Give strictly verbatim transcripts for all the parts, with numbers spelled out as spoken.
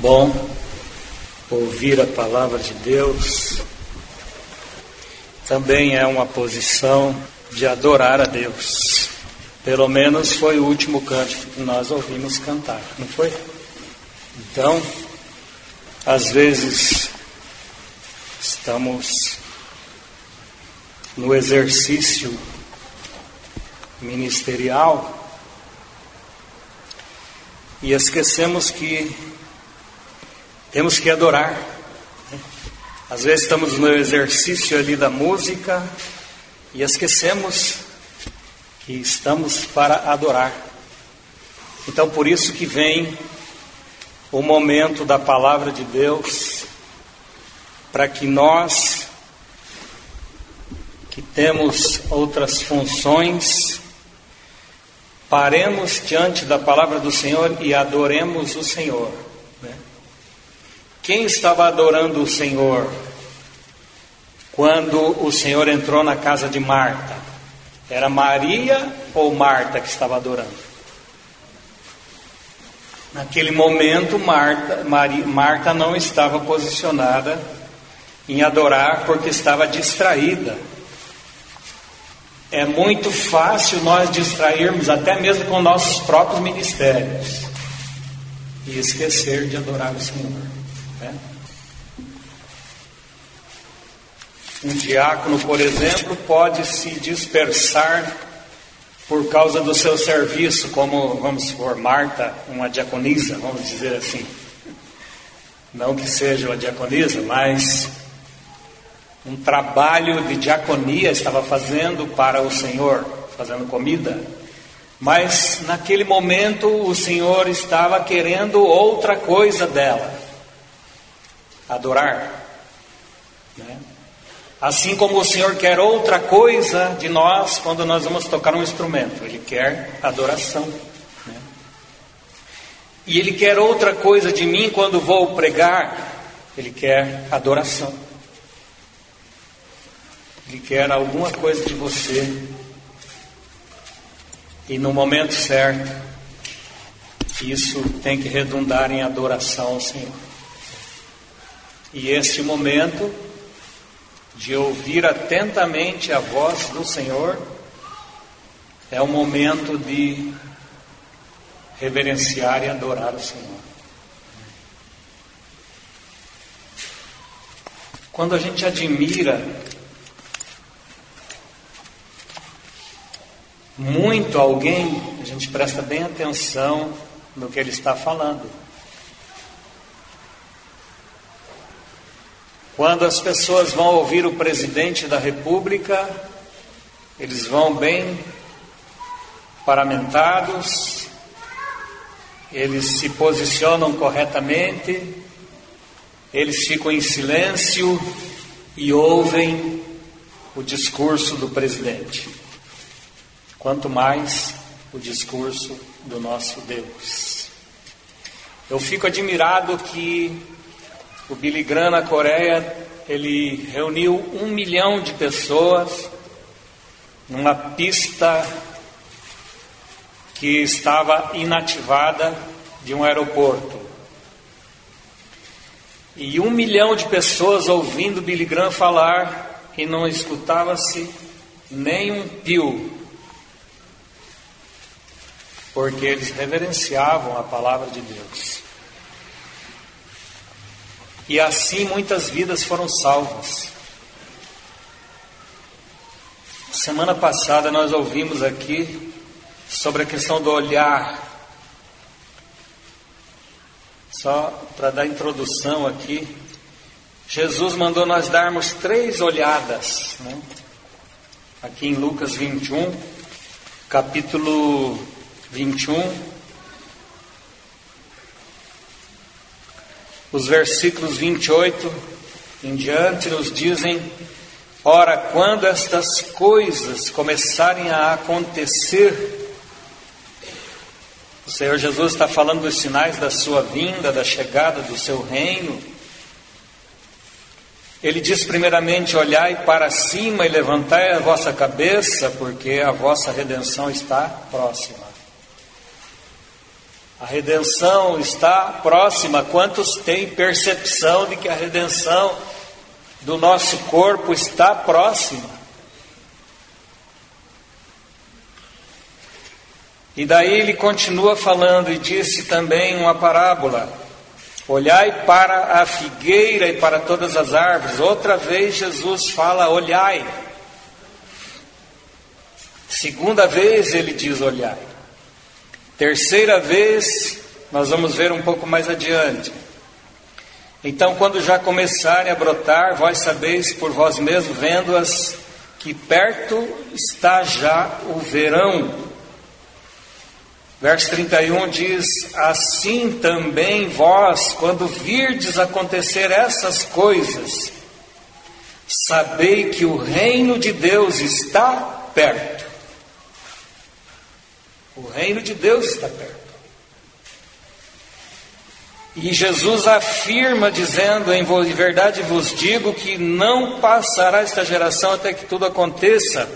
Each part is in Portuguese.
bom ouvir a palavra de Deus. Também é uma posição de adorar a Deus. Pelo menos foi o último cântico que nós ouvimos cantar, não foi? Então, às vezes estamos no exercício ministerial e esquecemos que temos que adorar. Às vezes estamos no exercício ali da música e esquecemos que estamos para adorar. Então por isso que vem o momento da palavra de Deus, para que nós que temos outras funções, paremos diante da palavra do Senhor e adoremos o Senhor, né? Quem estava adorando o Senhor quando o Senhor entrou na casa de Marta? Era Maria ou Marta que estava adorando? Naquele momento, Marta, Maria, Marta não estava posicionada em adorar porque estava distraída. É muito fácil nós distrairmos até mesmo com nossos próprios ministérios e esquecer de adorar o Senhor, né? Um diácono, por exemplo, pode se dispersar por causa do seu serviço, como, vamos supor, Marta, uma diaconisa, vamos dizer assim. Não que seja uma diaconisa, mas um trabalho de diaconia estava fazendo para o Senhor, fazendo comida. Mas naquele momento o Senhor estava querendo outra coisa dela: adorar, né? Assim como o Senhor quer outra coisa de nós quando nós vamos tocar um instrumento, Ele quer adoração, né? E Ele quer outra coisa de mim quando vou pregar, Ele quer adoração. Ele quer alguma coisa de você, e no momento certo, isso tem que redundar em adoração ao Senhor. E este momento de ouvir atentamente a voz do Senhor é um momento de reverenciar e adorar o Senhor. Quando a gente admira muito alguém, a gente presta bem atenção no que ele está falando. Quando as pessoas vão ouvir o presidente da República, eles vão bem paramentados, eles se posicionam corretamente, eles ficam em silêncio e ouvem o discurso do presidente. Quanto mais o discurso do nosso Deus. Eu fico admirado que o Billy Graham na Coreia, ele reuniu um milhão de pessoas numa pista que estava inativada de um aeroporto. E um milhão de pessoas ouvindo Billy Graham falar e não escutava-se nem um pio, porque eles reverenciavam a palavra de Deus. E assim muitas vidas foram salvas. Semana passada nós ouvimos aqui sobre a questão do olhar. Só para dar introdução aqui, Jesus mandou nós darmos três olhadas, né? Aqui em Lucas vinte e um, capítulo vinte e um, os versículos vinte e oito em diante nos dizem: ora, quando estas coisas começarem a acontecer, o Senhor Jesus está falando dos sinais da sua vinda, da chegada do seu reino. Ele diz primeiramente: olhai para cima e levantai a vossa cabeça, porque a vossa redenção está próxima. A redenção está próxima. Quantos têm percepção de que a redenção do nosso corpo está próxima? E daí ele continua falando e disse também uma parábola: olhai para a figueira e para todas as árvores. Outra vez Jesus fala olhai. Segunda vez ele diz olhai. Terceira vez nós vamos ver um pouco mais adiante. Então, quando já começarem a brotar, vós sabeis por vós mesmos, vendo-as, que perto está já o verão. Verso trinta e um diz: assim também vós, quando virdes acontecer essas coisas, sabei que o reino de Deus está perto. O reino de Deus está perto. E Jesus afirma, dizendo: em verdade vos digo que não passará esta geração até que tudo aconteça.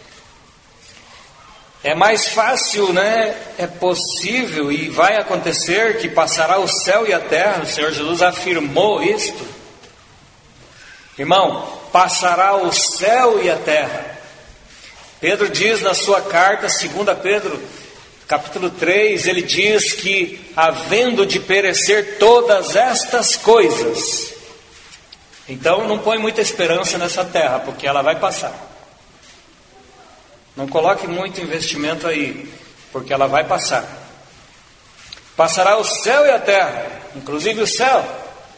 É mais fácil, né? É possível e vai acontecer que passará o céu e a terra. O Senhor Jesus afirmou isto. Irmão, passará o céu e a terra. Pedro diz na sua carta, segunda Pedro, capítulo três, ele diz que havendo de perecer todas estas coisas. Então não põe muita esperança nessa terra, porque ela vai passar. Não coloque muito investimento aí, porque ela vai passar. Passará o céu e a terra, inclusive o céu.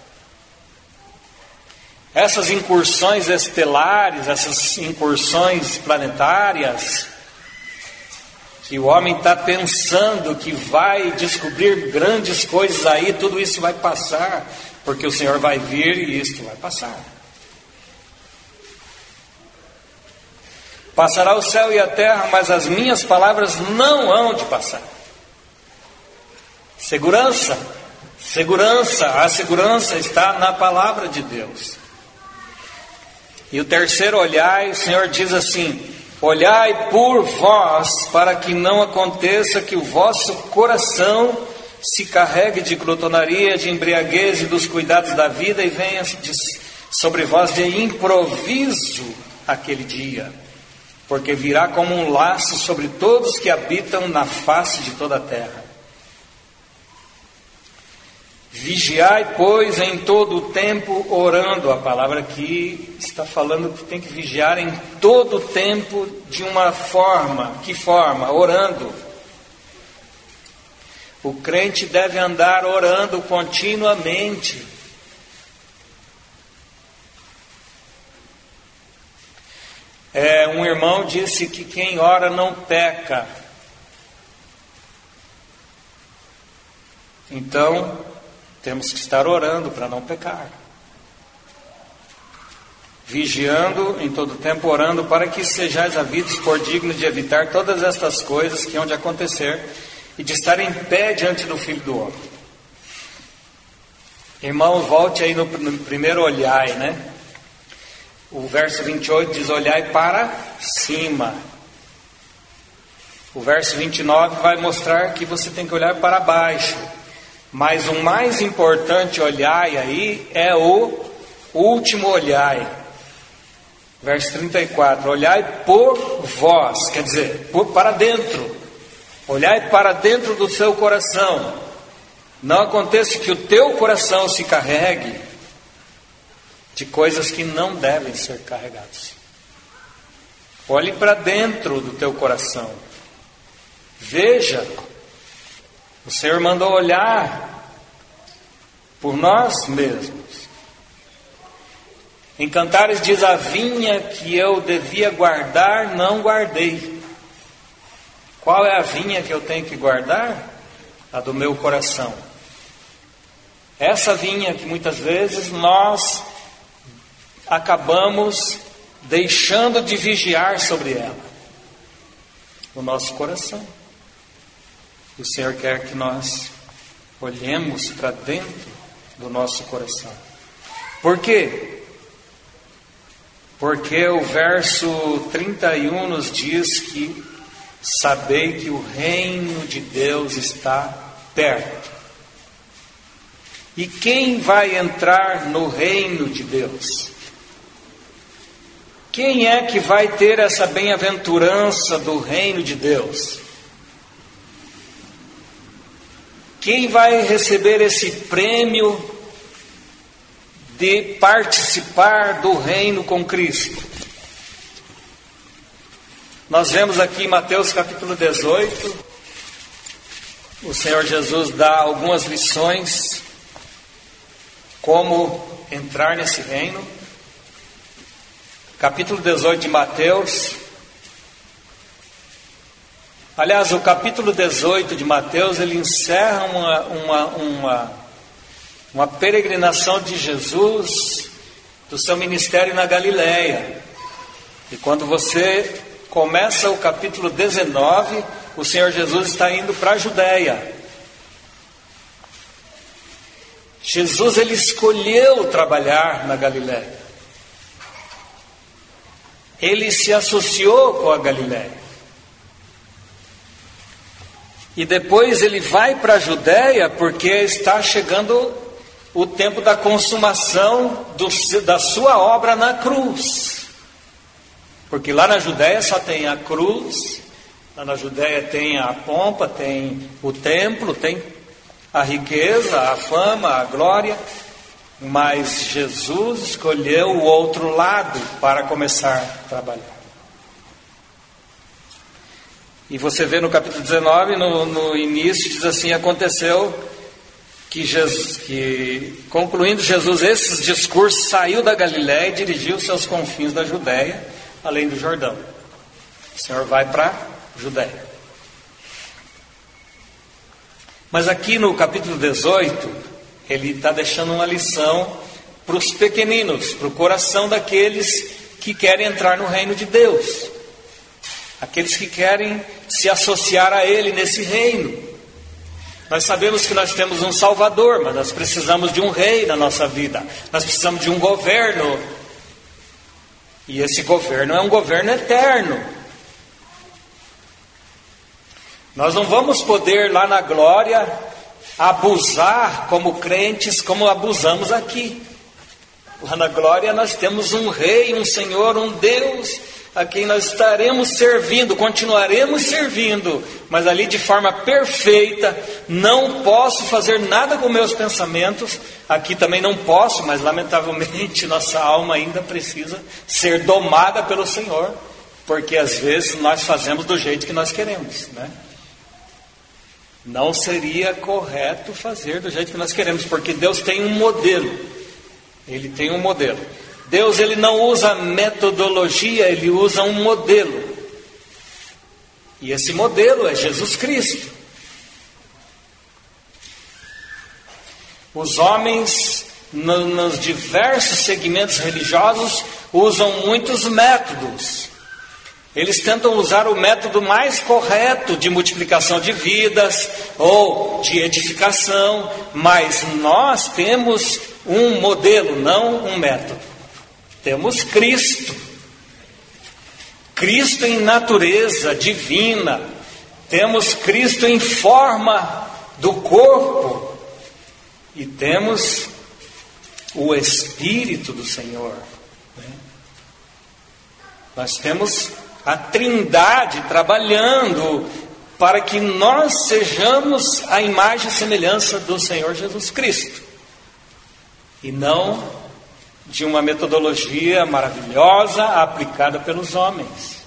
Essas incursões estelares, essas incursões planetárias, que o homem está pensando que vai descobrir grandes coisas aí, tudo isso vai passar, porque o Senhor vai vir e isto vai passar. Passará o céu e a terra, mas as minhas palavras não hão de passar. Segurança, segurança, a segurança está na palavra de Deus. E o terceiro olhai, o Senhor diz assim: olhai por vós, para que não aconteça que o vosso coração se carregue de glutonaria, de embriaguez e dos cuidados da vida, e venha de, sobre vós de improviso aquele dia. Porque virá como um laço sobre todos que habitam na face de toda a terra. Vigiai, pois, em todo o tempo orando. A palavra aqui está falando que tem que vigiar em todo o tempo de uma forma. Que forma? Orando. O crente deve andar orando continuamente. É, um irmão disse que quem ora não peca. Então, temos que estar orando para não pecar. Vigiando em todo tempo, orando, para que sejais havidos por dignos de evitar todas estas coisas que hão de acontecer, e de estar em pé diante do Filho do Homem. Irmão, volte aí no, no primeiro olhai, né? O verso vinte e oito diz: olhai para cima. O verso vinte e nove vai mostrar que você tem que olhar para baixo. Mas o mais importante olhai aí é o último olhai. Verso trinta e quatro: olhai por vós, quer dizer, por, para dentro. Olhai para dentro do seu coração. Não aconteça que o teu coração se carregue de coisas que não devem ser carregadas. Olhe para dentro do teu coração. Veja. O Senhor mandou olhar por nós mesmos. Em Cantares diz: a vinha que eu devia guardar, não guardei. Qual é a vinha que eu tenho que guardar? A do meu coração. Essa vinha que muitas vezes nós acabamos deixando de vigiar sobre ela. O nosso coração. O Senhor quer que nós olhemos para dentro do nosso coração. Por quê? Porque o verso trinta e um nos diz que sabei que o reino de Deus está perto. E quem vai entrar no reino de Deus? Quem é que vai ter essa bem-aventurança do reino de Deus? Quem vai receber esse prêmio de participar do reino com Cristo? Nós vemos aqui em Mateus capítulo dezoito, o Senhor Jesus dá algumas lições como entrar nesse reino. Capítulo dezoito de Mateus. Aliás, o capítulo dezoito de Mateus, ele encerra uma, uma, uma, uma peregrinação de Jesus, do seu ministério na Galileia. E quando você começa o capítulo dezenove, o Senhor Jesus está indo para a Judéia. Jesus, ele escolheu trabalhar na Galileia. Ele se associou com a Galileia. E depois ele vai para a Judéia porque está chegando o tempo da consumação do, da sua obra na cruz. Porque lá na Judéia só tem a cruz, lá na Judéia tem a pompa, tem o templo, tem a riqueza, a fama, a glória. Mas Jesus escolheu o outro lado para começar a trabalhar. E você vê no capítulo dezenove, no, no início, diz assim: aconteceu que, Jesus, que concluindo Jesus esses discursos, saiu da Galiléia e dirigiu seus confins da Judéia, além do Jordão. O Senhor vai para a Judéia. Mas aqui no capítulo dezoito, ele está deixando uma lição para os pequeninos, para o coração daqueles que querem entrar no reino de Deus. Aqueles que querem se associar a Ele nesse reino. Nós sabemos que nós temos um Salvador, mas nós precisamos de um rei na nossa vida. Nós precisamos de um governo. E esse governo é um governo eterno. Nós não vamos poder lá na glória abusar como crentes, como abusamos aqui. Lá na glória nós temos um rei, um Senhor, um Deus a quem nós estaremos servindo, continuaremos servindo, mas ali de forma perfeita. Não posso fazer nada com meus pensamentos, aqui também não posso, mas lamentavelmente nossa alma ainda precisa ser domada pelo Senhor, porque às vezes nós fazemos do jeito que nós queremos, né? Não seria correto fazer do jeito que nós queremos, porque Deus tem um modelo. Ele tem um modelo. Deus, ele não usa metodologia, ele usa um modelo. E esse modelo é Jesus Cristo. Os homens, no, nos diversos segmentos religiosos, usam muitos métodos. Eles tentam usar o método mais correto de multiplicação de vidas ou de edificação, mas nós temos um modelo, não um método. Temos Cristo. Cristo em natureza divina. Temos Cristo em forma do corpo. E temos o Espírito do Senhor. Nós temos a Trindade trabalhando para que nós sejamos a imagem e semelhança do Senhor Jesus Cristo. E não de uma metodologia maravilhosa aplicada pelos homens.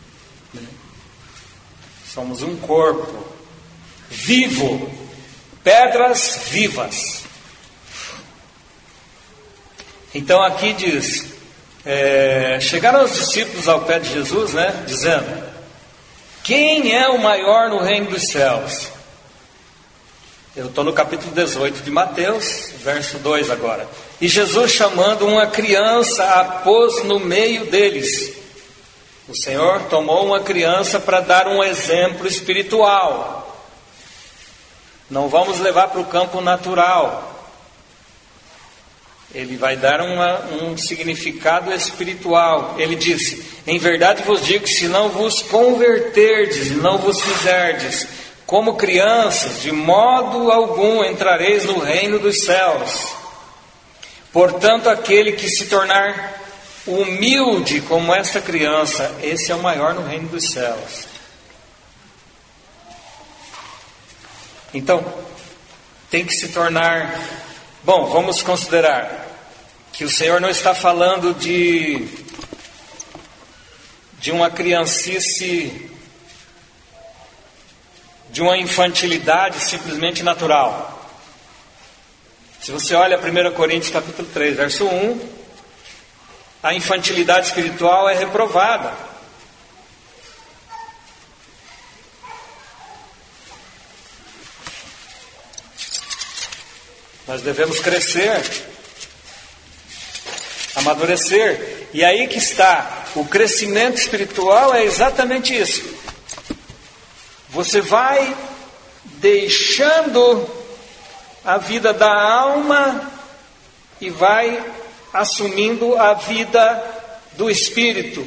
Somos um corpo vivo, pedras vivas. Então aqui diz, é, chegaram os discípulos ao pé de Jesus, né, dizendo: quem é o maior no reino dos céus? Eu estou no capítulo dezoito de Mateus, verso dois agora. E Jesus, chamando uma criança, a pôs no meio deles. O Senhor tomou uma criança para dar um exemplo espiritual. Não vamos levar para o campo natural. Ele vai dar uma, um significado espiritual. Ele disse: em verdade vos digo que se não vos converterdes e não vos fizerdes como crianças, de modo algum entrareis no reino dos céus. Portanto, aquele que se tornar humilde como esta criança, esse é o maior no reino dos céus. Então, tem que se tornar... Bom, vamos considerar que o Senhor não está falando de, de uma criancice, de uma infantilidade simplesmente natural. Se você olha primeira Coríntios capítulo três, verso um, a infantilidade espiritual é reprovada. Nós devemos crescer, amadurecer. E aí que está, o crescimento espiritual é exatamente isso. Você vai deixando a vida da alma e vai assumindo a vida do espírito.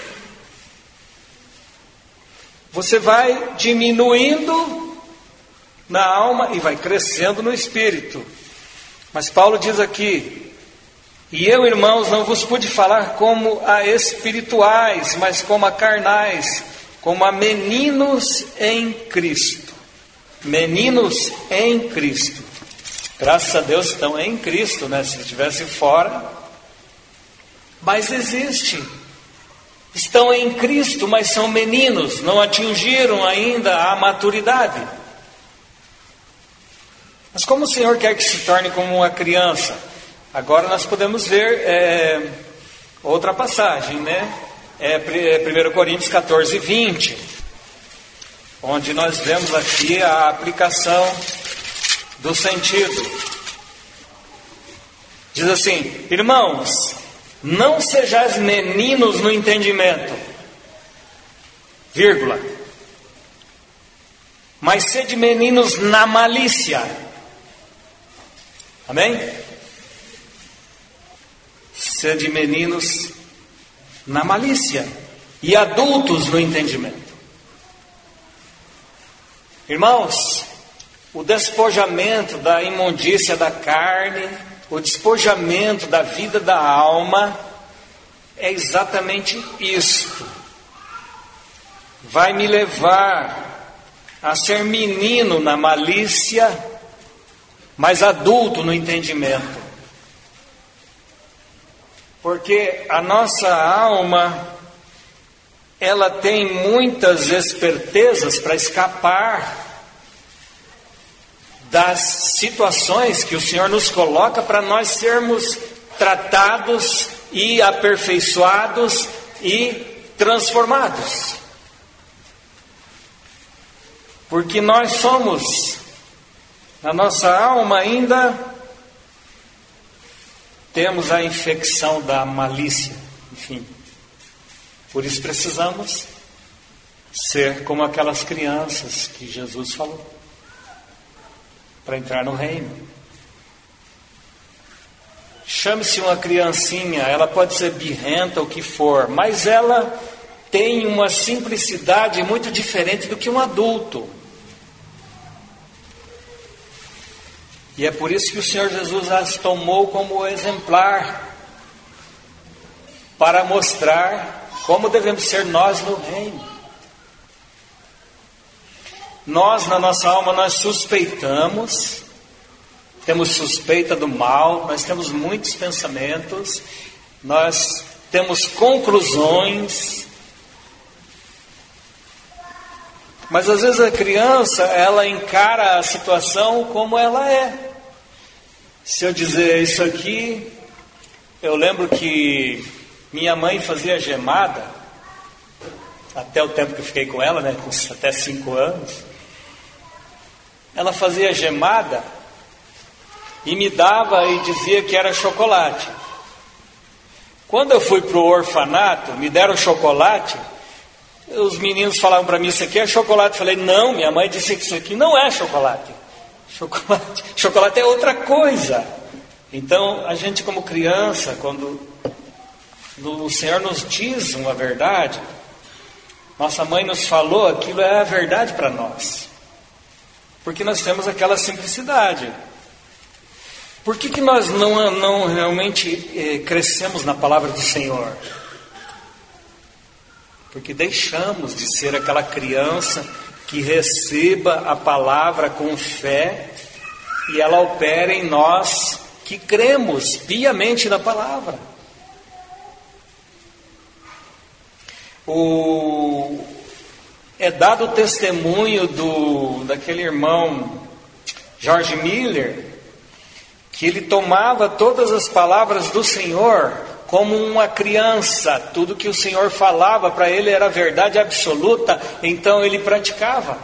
Você vai diminuindo na alma e vai crescendo no espírito. Mas Paulo diz aqui: e eu, irmãos, não vos pude falar como a espirituais, mas como a carnais, como a meninos em Cristo. Meninos em Cristo. Graças a Deus estão em Cristo, né? Se estivessem fora. Mas existe. Estão em Cristo, mas são meninos, não atingiram ainda a maturidade. Mas como o Senhor quer que se torne como uma criança? Agora nós podemos ver é, outra passagem, né? É primeira Coríntios catorze, vinte, onde nós vemos aqui a aplicação do sentido. Diz assim: irmãos, não sejais meninos no entendimento, vírgula, mas sede meninos na malícia. Amém? Sede meninos na malícia e adultos no entendimento. Irmãos, o despojamento da imundícia da carne, o despojamento da vida da alma, é exatamente isto. Vai me levar a ser menino na malícia, mas adulto no entendimento. Porque a nossa alma, ela tem muitas espertezas para escapar das situações que o Senhor nos coloca para nós sermos tratados e aperfeiçoados e transformados. Porque nós somos, na nossa alma ainda temos a infecção da malícia, enfim. Por isso precisamos ser como aquelas crianças que Jesus falou, para entrar no reino. Chame-se uma criancinha, ela pode ser birrenta, o que for, mas ela tem uma simplicidade muito diferente do que um adulto. E é por isso que o Senhor Jesus as tomou como exemplar, para mostrar como devemos ser nós no reino. Nós, na nossa alma, nós suspeitamos, temos suspeita do mal, nós temos muitos pensamentos, nós temos conclusões. Mas às vezes a criança, ela encara a situação como ela é. Se eu dizer isso aqui, eu lembro que minha mãe fazia gemada, até o tempo que eu fiquei com ela, né, com até cinco anos. Ela fazia gemada e me dava e dizia que era chocolate. Quando eu fui para o orfanato, me deram chocolate. Os meninos falavam para mim: isso aqui é chocolate. Eu falei: não, minha mãe disse que isso aqui não é chocolate. Chocolate, chocolate é outra coisa. Então, a gente como criança, quando o Senhor nos diz uma verdade, nossa mãe nos falou, aquilo é a verdade para nós. Porque nós temos aquela simplicidade. Por que que nós não, não realmente eh, crescemos na palavra do Senhor? Porque deixamos de ser aquela criança que receba a palavra com fé e ela opera em nós que cremos piamente na palavra. O, é dado o testemunho do, daquele irmão George Miller, que ele tomava todas as palavras do Senhor como uma criança. Tudo que o Senhor falava para ele era verdade absoluta, então ele praticava.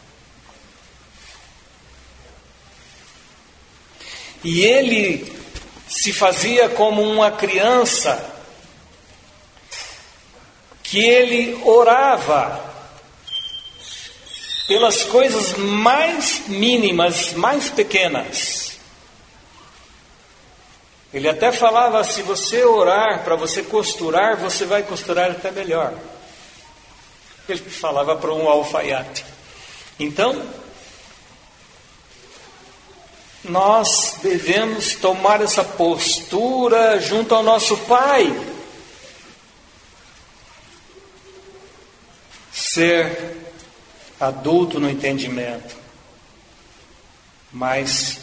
E ele se fazia como uma criança, que ele orava pelas coisas mais mínimas, mais pequenas. Ele até falava, se você orar para você costurar, você vai costurar até melhor. Ele falava para um alfaiate. Então, nós devemos tomar essa postura junto ao nosso Pai. Ser adulto no entendimento, mas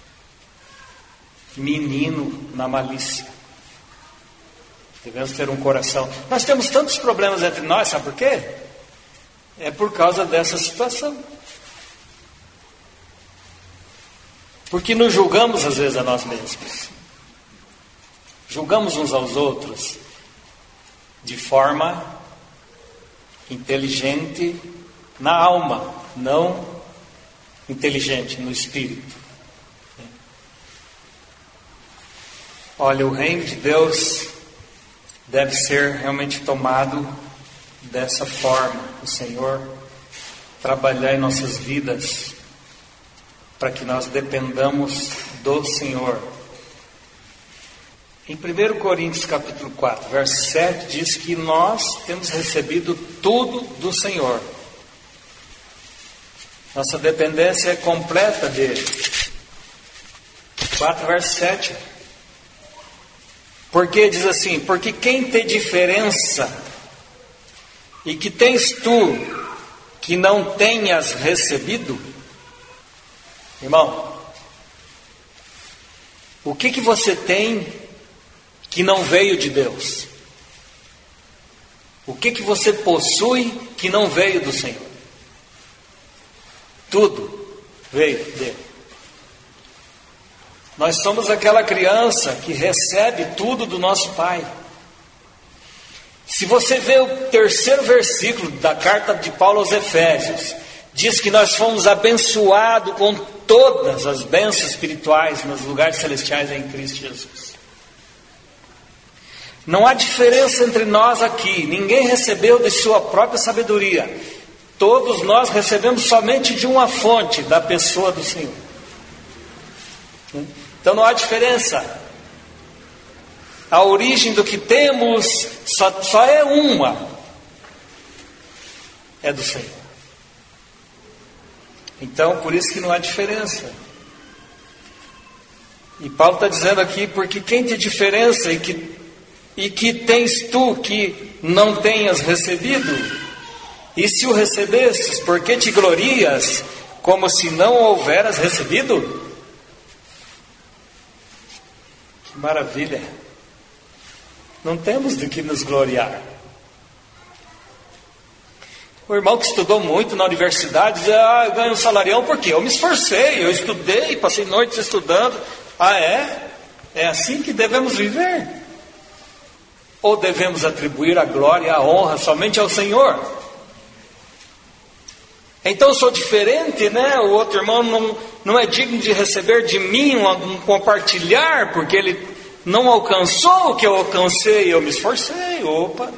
menino na malícia. Devemos ter um coração. Nós temos tantos problemas entre nós, sabe por quê? É por causa dessa situação. Porque nos julgamos às vezes a nós mesmos. Julgamos uns aos outros de forma inteligente na alma, não inteligente no espírito. Olha, o reino de Deus deve ser realmente tomado dessa forma. O Senhor trabalhar em nossas vidas para que nós dependamos do Senhor. Em primeiro Coríntios capítulo quatro, verso sete, diz que nós temos recebido tudo do Senhor. Nossa dependência é completa dele. quatro, verso sete. Porque diz assim, porque quem tem diferença e que tens tu que não tenhas recebido? Irmão, o que que você tem que não veio de Deus? O que que você possui que não veio do Senhor? Tudo veio dele. Nós somos aquela criança que recebe tudo do nosso Pai. Se você vê o terceiro versículo da carta de Paulo aos Efésios, diz que nós fomos abençoados com todas as bênçãos espirituais nos lugares celestiais em Cristo Jesus. Não há diferença entre nós aqui. Ninguém recebeu de sua própria sabedoria. Todos nós recebemos somente de uma fonte, da pessoa do Senhor. Então não há diferença. A origem do que temos só, só é uma. É do Senhor. Então, por isso que não há diferença. E Paulo está dizendo aqui, porque quem tem diferença e que, e que tens tu que não tenhas recebido, e se o recebesses, por que te glorias como se não o houveras recebido? Que maravilha! Não temos de que nos gloriar. O irmão que estudou muito na universidade diz, ah, eu ganho um salarião porque eu me esforcei, eu estudei, passei noites estudando. Ah, é? É assim que devemos viver? Ou devemos atribuir a glória e a honra somente ao Senhor? Então eu sou diferente, né? O outro irmão não, não é digno de receber de mim um, um compartilhar, porque ele não alcançou o que eu alcancei, eu me esforcei. Opa!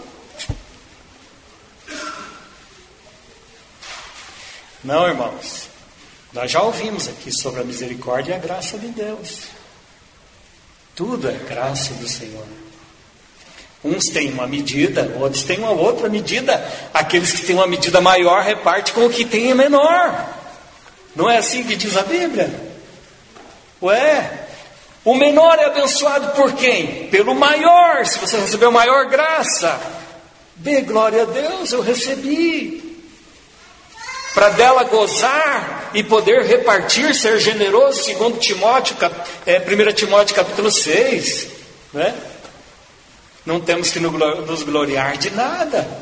Não, irmãos, nós já ouvimos aqui sobre a misericórdia e a graça de Deus. Tudo é graça do Senhor. Uns têm uma medida, outros têm uma outra medida. Aqueles que têm uma medida maior repartem com o que tem a menor. Não é assim que diz a Bíblia? Ué, o menor é abençoado por quem? Pelo maior. Se você recebeu maior graça, dê glória a Deus, eu recebi. Para dela gozar e poder repartir, ser generoso, segundo Timóteo, é, primeiro Timóteo capítulo seis, né? Não temos que nos gloriar de nada.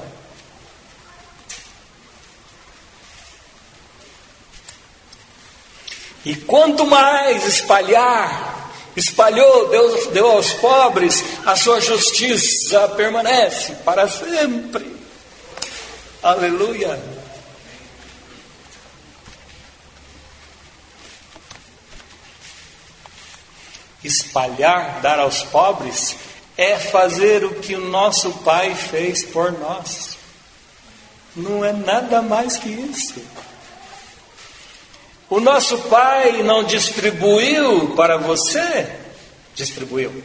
E quanto mais espalhar, espalhou, Deus deu aos pobres, a sua justiça permanece para sempre. Aleluia. Espalhar, dar aos pobres, é fazer o que o nosso Pai fez por nós. Não é nada mais que isso. O nosso Pai não distribuiu para você, distribuiu.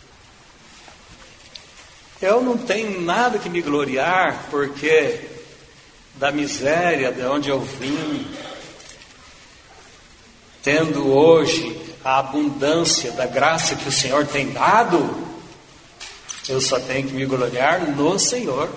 Eu não tenho nada que me gloriar, porque da miséria de onde eu vim, tendo hoje a abundância da graça que o Senhor tem dado, eu só tenho que me gloriar no Senhor.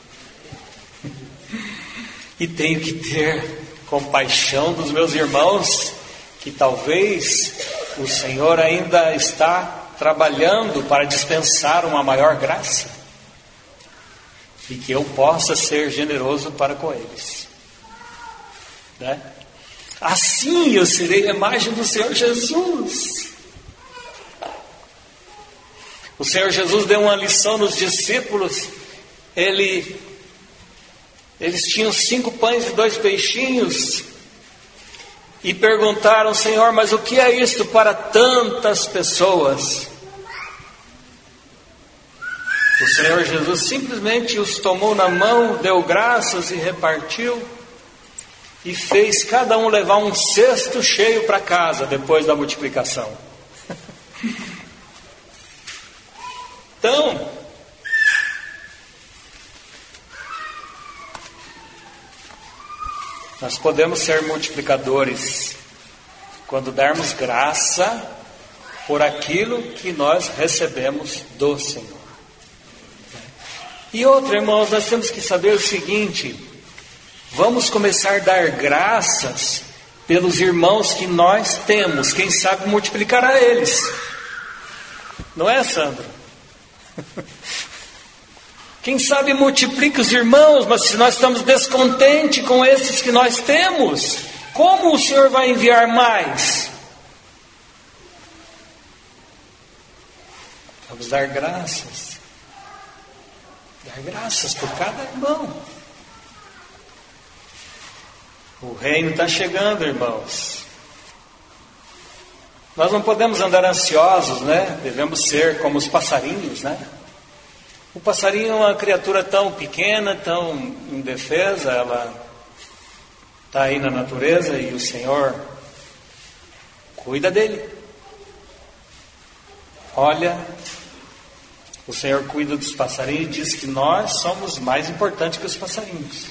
E tenho que ter compaixão dos meus irmãos, que talvez o Senhor ainda está trabalhando para dispensar uma maior graça, e que eu possa ser generoso para com eles, né? Assim eu serei a imagem do Senhor Jesus. O Senhor Jesus deu uma lição nos discípulos. Ele Eles tinham cinco pães e dois peixinhos, e perguntaram: Senhor, mas o que é isto para tantas pessoas? O Senhor Jesus simplesmente os tomou na mão, deu graças e repartiu, e fez cada um levar um cesto cheio para casa depois da multiplicação. Então, nós podemos ser multiplicadores quando darmos graça por aquilo que nós recebemos do Senhor. E outra, irmãos, nós temos que saber o seguinte: vamos começar a dar graças pelos irmãos que nós temos. Quem sabe multiplicará eles. Não é, Sandro? Quem sabe multiplica os irmãos, mas se nós estamos descontentes com esses que nós temos, como o Senhor vai enviar mais? Vamos dar graças. Dar graças por cada irmão. O reino está chegando, irmãos. Nós não podemos andar ansiosos, né? Devemos ser como os passarinhos, né? O passarinho é uma criatura tão pequena, tão indefesa, ela está aí na natureza e o Senhor cuida dele. Olha, o Senhor cuida dos passarinhos e diz que nós somos mais importantes que os passarinhos.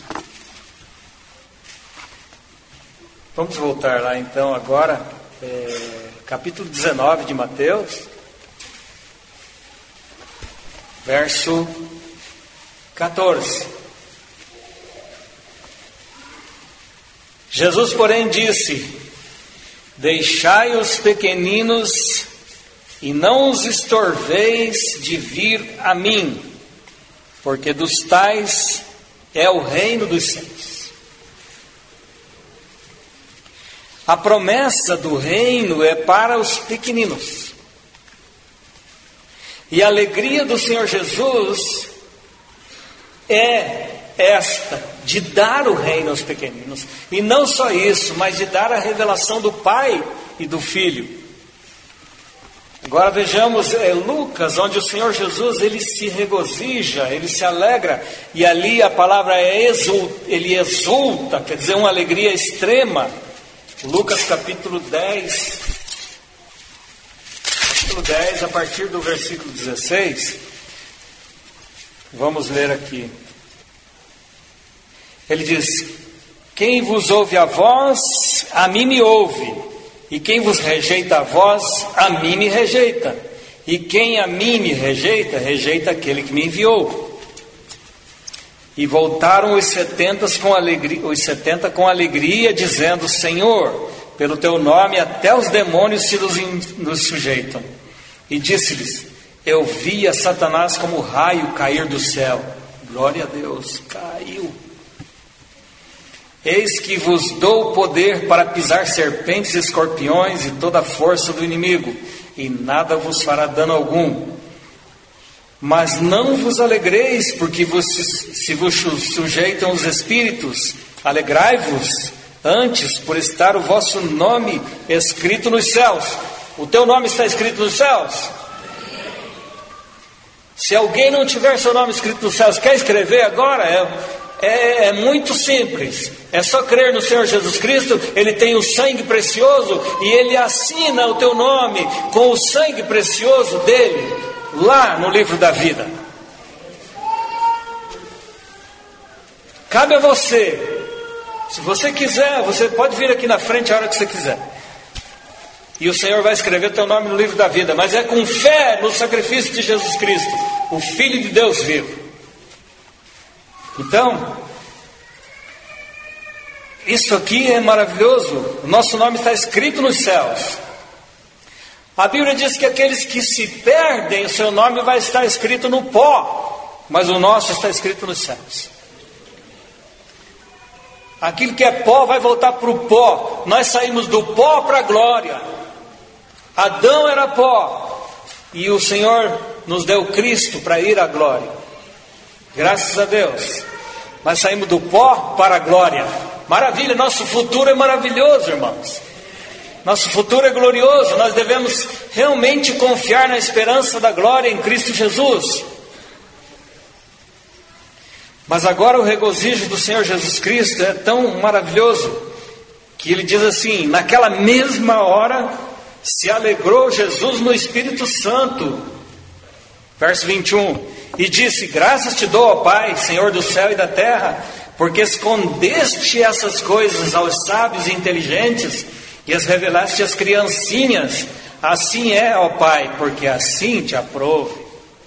Vamos voltar lá então agora, é, capítulo dezenove de Mateus, verso quatorze. Jesus, porém, disse: deixai os pequeninos e não os estorveis de vir a mim, porque dos tais é o reino dos céus. A promessa do reino é para os pequeninos. E a alegria do Senhor Jesus é esta, de dar o reino aos pequeninos. E não só isso, mas de dar a revelação do Pai e do Filho. Agora vejamos é, Lucas, onde o Senhor Jesus, ele se regozija, ele se alegra. E ali a palavra é exulta, ele exulta, quer dizer, uma alegria extrema. Lucas capítulo dez, capítulo dez, a partir do versículo dezesseis, vamos ler aqui. Ele diz: Quem vos ouve a vós, a mim me ouve, e quem vos rejeita a vós, a mim me rejeita, e quem a mim me rejeita, rejeita aquele que me enviou. E voltaram os setenta com alegria, os setenta com alegria, dizendo: Senhor, pelo teu nome até os demônios se nos, nos sujeitam. E disse-lhes: eu vi a Satanás como raio cair do céu. Glória a Deus, caiu. Eis que vos dou poder para pisar serpentes e escorpiões e toda a força do inimigo, e nada vos fará dano algum. Mas não vos alegreis, porque vos, se vos sujeitam os espíritos. Alegrai-vos antes por estar o vosso nome escrito nos céus. O teu nome está escrito nos céus? Se alguém não tiver seu nome escrito nos céus, quer escrever agora? É, é, é muito simples. É só crer no Senhor Jesus Cristo. Ele tem o sangue precioso e Ele assina o teu nome com o sangue precioso dele lá no livro da vida. Cabe a você. Se você quiser, você pode vir aqui na frente a hora que você quiser, e o Senhor vai escrever teu nome no livro da vida. Mas é com fé no sacrifício de Jesus Cristo, o Filho de Deus vivo. Então, isso aqui é maravilhoso. O nosso nome está escrito nos céus. A Bíblia diz que aqueles que se perdem, o seu nome vai estar escrito no pó, mas o nosso está escrito nos céus. Aquilo que é pó vai voltar para o pó. Nós saímos do pó para a glória. Adão era pó, e o Senhor nos deu Cristo para ir à glória. Graças a Deus. Nós saímos do pó para a glória. Maravilha, nosso futuro é maravilhoso, irmãos. Nosso futuro é glorioso. Nós devemos realmente confiar na esperança da glória em Cristo Jesus. Mas agora o regozijo do Senhor Jesus Cristo é tão maravilhoso que ele diz assim: naquela mesma hora se alegrou Jesus no Espírito Santo. Verso vinte e um: e disse: graças te dou, ó Pai, Senhor do céu e da terra, porque escondeste essas coisas aos sábios e inteligentes e as revelaste às criancinhas. Assim é, ó Pai, porque assim te aprove.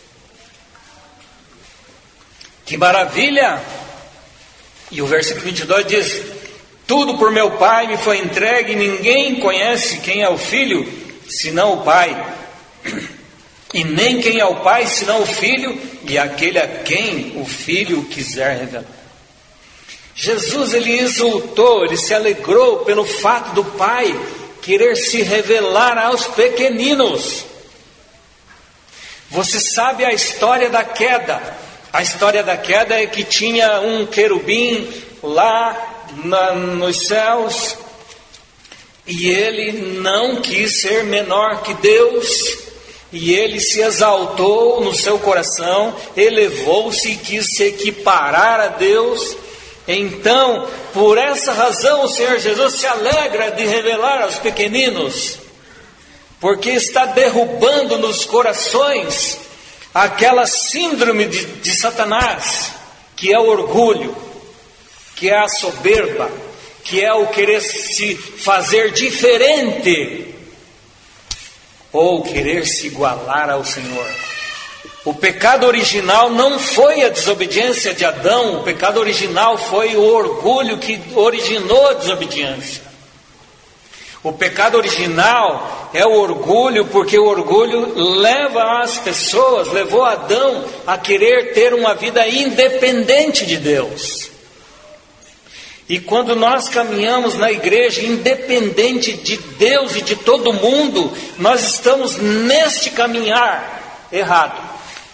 Que maravilha! E o versículo vinte e dois diz: tudo por meu Pai me foi entregue, e ninguém conhece quem é o Filho, senão o Pai, e nem quem é o Pai, senão o Filho, e aquele a quem o Filho quiser revelar. Jesus, ele exultou, ele se alegrou pelo fato do Pai querer se revelar aos pequeninos. Você sabe a história da queda. A história da queda é que tinha um querubim lá na, nos céus, e ele não quis ser menor que Deus, e ele se exaltou no seu coração, elevou-se e quis se equiparar a Deus. Então, por essa razão, o Senhor Jesus se alegra de revelar aos pequeninos, porque está derrubando nos corações aquela síndrome de, de Satanás, que é o orgulho, que é a soberba, que é o querer se fazer diferente, ou querer se igualar ao Senhor. O pecado original não foi a desobediência de Adão, o pecado original foi o orgulho que originou a desobediência. O pecado original é o orgulho, porque o orgulho leva as pessoas, levou Adão a querer ter uma vida independente de Deus. E quando nós caminhamos na igreja independente de Deus e de todo mundo, nós estamos neste caminhar errado.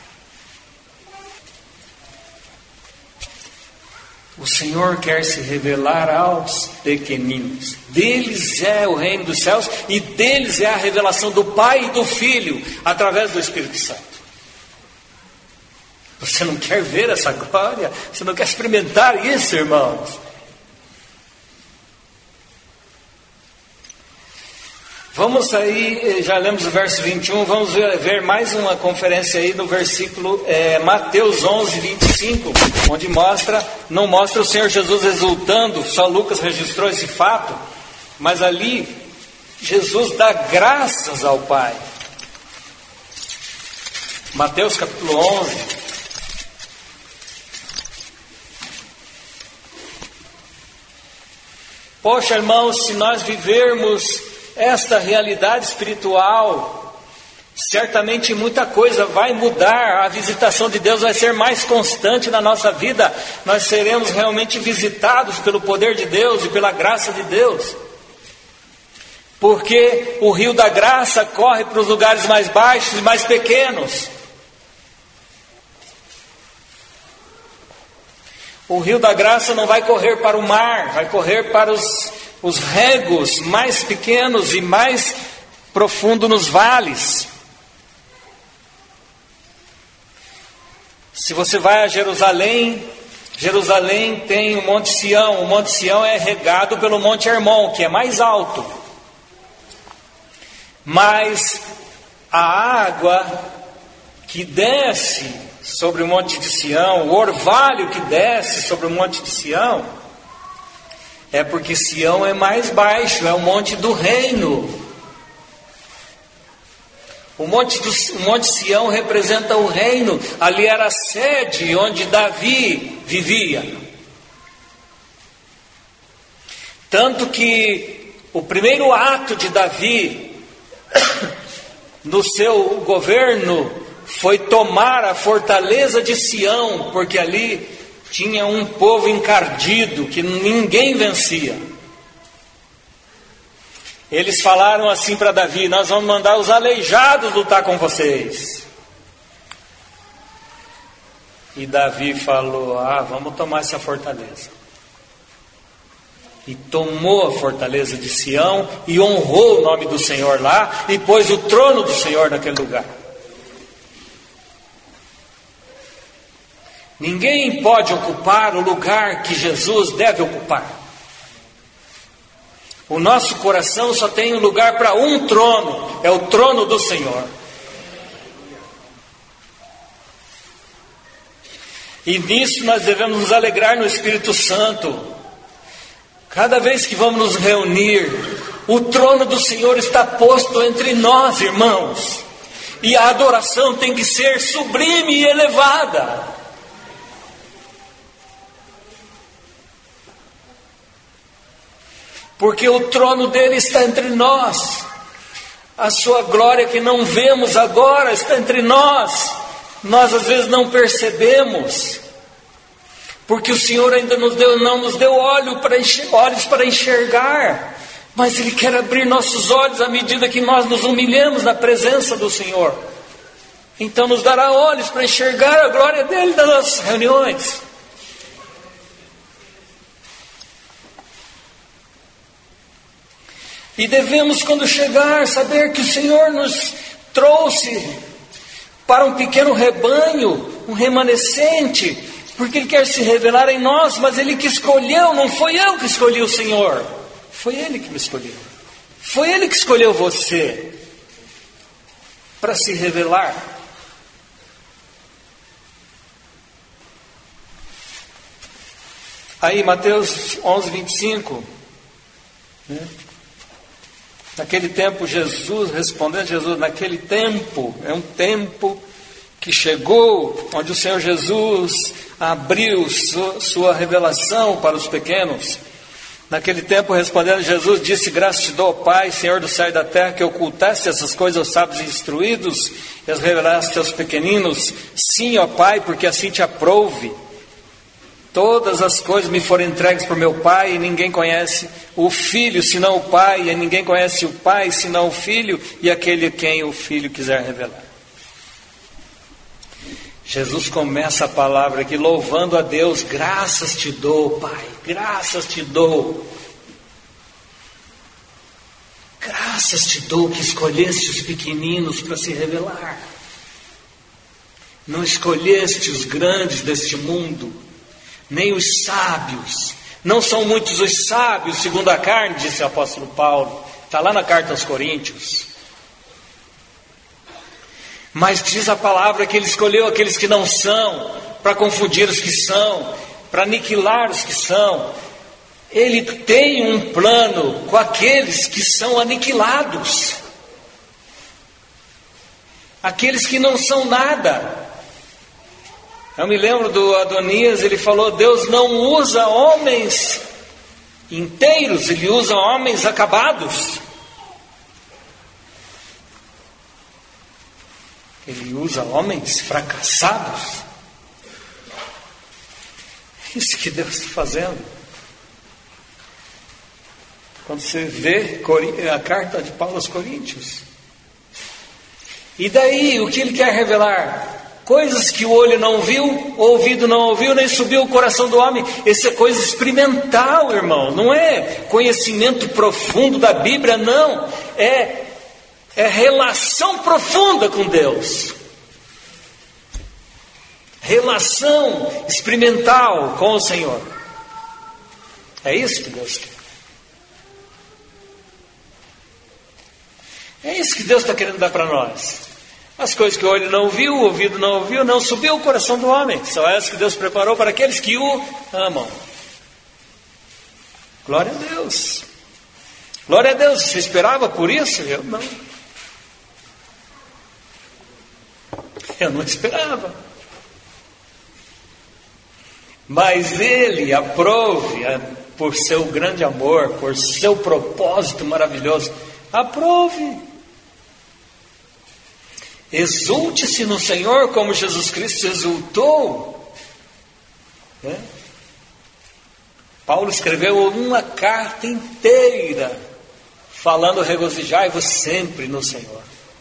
O Senhor quer se revelar aos pequeninos. Deles é o reino dos céus, e deles é a revelação do Pai e do Filho através do Espírito Santo. Você não quer ver essa glória? Você não quer experimentar isso, irmãos? Vamos aí, já lemos o verso vinte e um, vamos ver, ver mais uma conferência aí no versículo é, Mateus onze, vinte e cinco, onde mostra, não mostra o Senhor Jesus exultando, só Lucas registrou esse fato, mas ali Jesus dá graças ao Pai. Mateus capítulo onze. Poxa, irmãos, se nós vivermos esta realidade espiritual, certamente muita coisa vai mudar, a visitação de Deus vai ser mais constante na nossa vida, nós seremos realmente visitados pelo poder de Deus e pela graça de Deus, porque o rio da graça corre para os lugares mais baixos e mais pequenos. O rio da graça não vai correr para o mar, vai correr para os os regos mais pequenos e mais profundo nos vales. Se você vai a Jerusalém, Jerusalém tem o Monte Sião. O Monte Sião é regado pelo Monte Hermon, que é mais alto. Mas a água que desce sobre o Monte de Sião, o orvalho que desce sobre o Monte de Sião, é porque Sião é mais baixo, é o monte do reino. O monte, do, o monte Sião representa o reino. Ali era a sede onde Davi vivia. Tanto que o primeiro ato de Davi no seu governo foi tomar a fortaleza de Sião, porque ali tinha um povo encardido que ninguém vencia. Eles falaram assim para Davi: nós vamos mandar os aleijados lutar com vocês. E Davi falou: ah, vamos tomar essa fortaleza. E tomou a fortaleza de Sião e honrou o nome do Senhor lá e pôs o trono do Senhor naquele lugar. Ninguém pode ocupar o lugar que Jesus deve ocupar. O nosso coração só tem um lugar para um trono, é o trono do Senhor. E nisso nós devemos nos alegrar no Espírito Santo. Cada vez que vamos nos reunir, o trono do Senhor está posto entre nós, irmãos. E a adoração tem que ser sublime e elevada. Porque o trono dele está entre nós. A sua glória que não vemos agora está entre nós. Nós às vezes não percebemos. Porque o Senhor ainda nos deu, não nos deu olho para enxer, olhos para enxergar. Mas Ele quer abrir nossos olhos à medida que nós nos humilhamos na presença do Senhor. Então nos dará olhos para enxergar a glória dele nas nossas reuniões. E devemos, quando chegar, saber que o Senhor nos trouxe para um pequeno rebanho, um remanescente, porque Ele quer se revelar em nós, mas Ele que escolheu, não foi eu que escolhi o Senhor, foi Ele que me escolheu. Foi Ele que escolheu você para se revelar. Aí Mateus onze, vinte e cinco, né? Naquele tempo Jesus, respondendo Jesus, naquele tempo, é um tempo que chegou, onde o Senhor Jesus abriu sua, sua revelação para os pequenos. Naquele tempo, respondendo Jesus, disse: graças te dou, Pai, Senhor do céu e da terra, que ocultaste essas coisas aos sábios e instruídos, e as revelaste aos pequeninos. Sim, ó Pai, porque assim te aprouve. Todas as coisas me foram entregues por meu Pai, e ninguém conhece o Filho senão o Pai, e ninguém conhece o Pai senão o Filho, e aquele a quem o Filho quiser revelar. Jesus começa a palavra aqui louvando a Deus: graças te dou, Pai, graças te dou. Graças te dou que escolheste os pequeninos para se revelar. Não escolheste os grandes deste mundo, nem os sábios. Não são muitos os sábios segundo a carne, disse o apóstolo Paulo. Está lá na carta aos Coríntios. Mas diz a palavra que Ele escolheu aqueles que não são, para confundir os que são, para aniquilar os que são. Ele tem um plano com aqueles que são aniquilados, aqueles que não são nada. Eu me lembro do Adonias, ele falou: Deus não usa homens inteiros, Ele usa homens acabados. Ele usa homens fracassados. É isso que Deus está fazendo. Quando você vê a carta de Paulo aos Coríntios. E daí, o que ele quer revelar? Coisas que o olho não viu, o ouvido não ouviu, nem subiu o coração do homem. Isso é coisa experimental, irmão. Não é conhecimento profundo da Bíblia, não. É, é relação profunda com Deus. Relação experimental com o Senhor. É isso que Deus quer. É isso que Deus está querendo dar para nós. As coisas que o olho não viu, o ouvido não ouviu, não subiu o coração do homem. São essas que Deus preparou para aqueles que o amam. Glória a Deus. Glória a Deus. Você esperava por isso? Eu não. Eu não esperava. Mas Ele aprove, por seu grande amor, por seu propósito maravilhoso, aprove. Exulte-se no Senhor como Jesus Cristo exultou, né? Paulo escreveu uma carta inteira falando: regozijai-vos sempre no Senhor.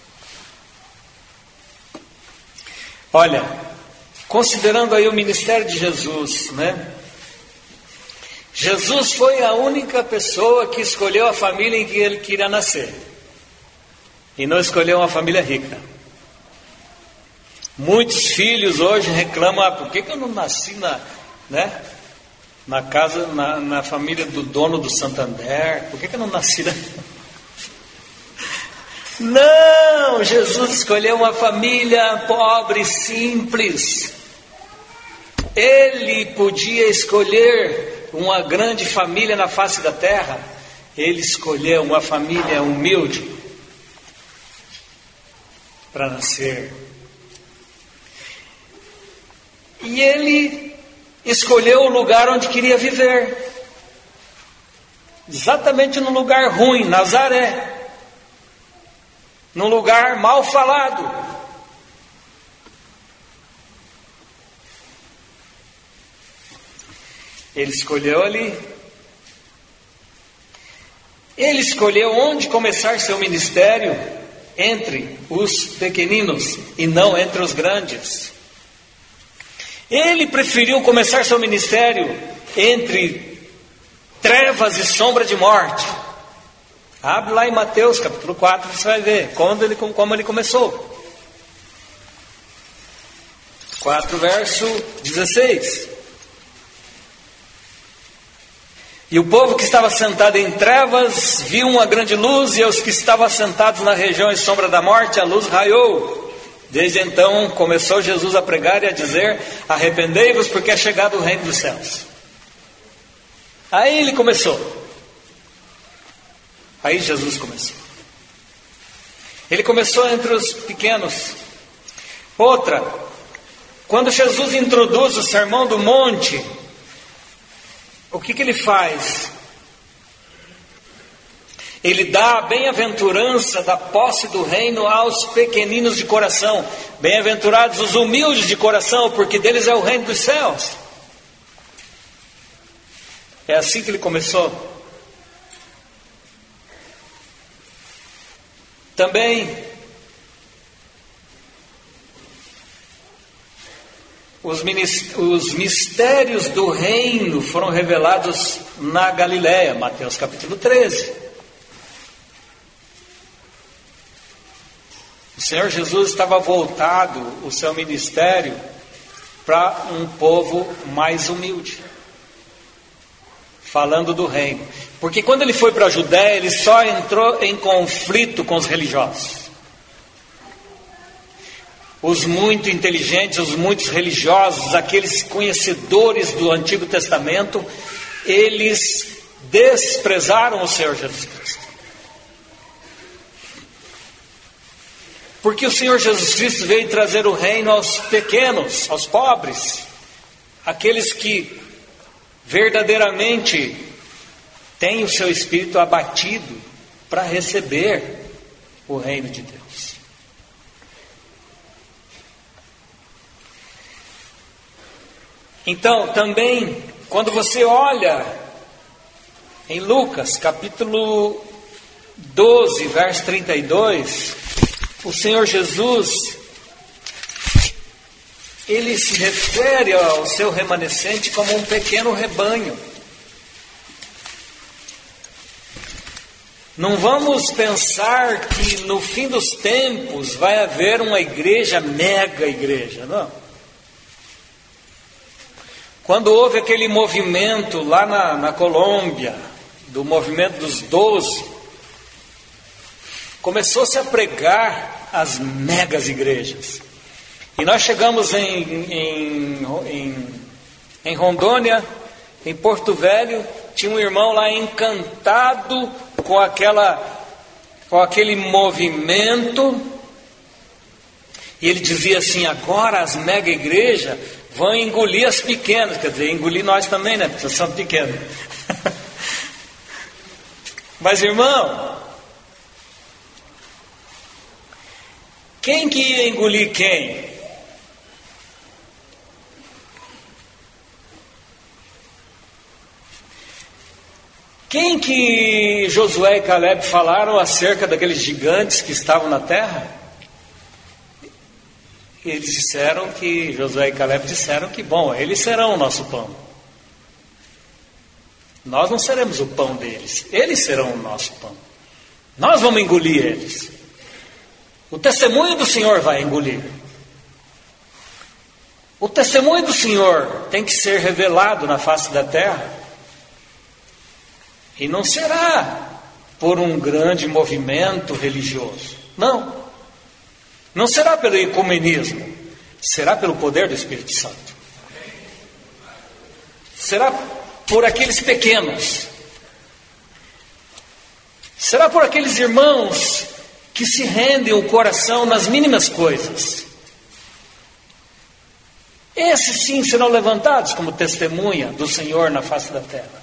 Olha, considerando aí o ministério de Jesus, né? Jesus foi a única pessoa que escolheu a família em que ele queria nascer, e não escolheu uma família rica. Muitos filhos hoje reclamam: ah, por que, que eu não nasci na, né, na casa, na, na família do dono do Santander? Por que, que eu não nasci na... Não, Jesus escolheu uma família pobre, simples. Ele podia escolher uma grande família na face da terra. Ele escolheu uma família humilde para nascer. E ele escolheu o lugar onde queria viver. Exatamente no lugar ruim, Nazaré. Num lugar mal falado. Ele escolheu ali. Ele escolheu onde começar seu ministério, entre os pequeninos e não entre os grandes. Ele preferiu começar seu ministério entre trevas e sombra de morte. Abre lá em Mateus capítulo quatro, você vai ver como ele, como ele começou. quatro, verso dezesseis. E o povo que estava sentado em trevas viu uma grande luz, e os que estavam sentados na região em sombra da morte, a luz raiou. Desde então começou Jesus a pregar e a dizer: arrependei-vos, porque é chegado o reino dos céus. Aí ele começou. Aí Jesus começou. Ele começou entre os pequenos. Outra, quando Jesus introduz o Sermão do Monte, o que que ele faz? Ele dá a bem-aventurança da posse do reino aos pequeninos de coração. Bem-aventurados os humildes de coração, porque deles é o reino dos céus. É assim que ele começou. Também os mistérios do reino foram revelados na Galileia, Mateus capítulo treze. O Senhor Jesus estava voltado, o seu ministério, para um povo mais humilde. falando do reino. Porque quando ele foi para a Judéia, ele só entrou em conflito com os religiosos. Os muito inteligentes, os muitos religiosos, aqueles conhecedores do Antigo Testamento, eles desprezaram o Senhor Jesus Cristo. Porque o Senhor Jesus Cristo veio trazer o reino aos pequenos, aos pobres, aqueles que verdadeiramente têm o seu espírito abatido para receber o reino de Deus. Então, também, quando você olha em Lucas, capítulo doze, verso trinta e dois, o Senhor Jesus, ele se refere ao seu remanescente como um pequeno rebanho. Não vamos pensar que no fim dos tempos vai haver uma igreja, mega igreja, não. Quando houve aquele movimento lá na, na Colômbia, do movimento dos doze, começou-se a pregar as megas igrejas. E nós chegamos em, em, em, em Rondônia, em Porto Velho, tinha um irmão lá encantado com, aquela, com aquele movimento, e ele dizia assim: agora as mega igrejas vão engolir as pequenas, quer dizer, engolir nós também, né? Porque somos pequenos. Mas, irmão, quem que ia engolir quem? Quem que Josué e Caleb falaram acerca daqueles gigantes que estavam na terra? Eles disseram que, Josué e Caleb disseram que, bom, eles serão o nosso pão. Nós não seremos o pão deles, eles serão o nosso pão. Nós vamos engolir eles. O testemunho do Senhor vai engolir. O testemunho do Senhor tem que ser revelado na face da terra. E não será por um grande movimento religioso. Não. Não será pelo ecumenismo, será pelo poder do Espírito Santo. Será por aqueles pequenos. Será por aqueles irmãos que se rendem o coração nas mínimas coisas. Esses sim serão levantados como testemunha do Senhor na face da terra.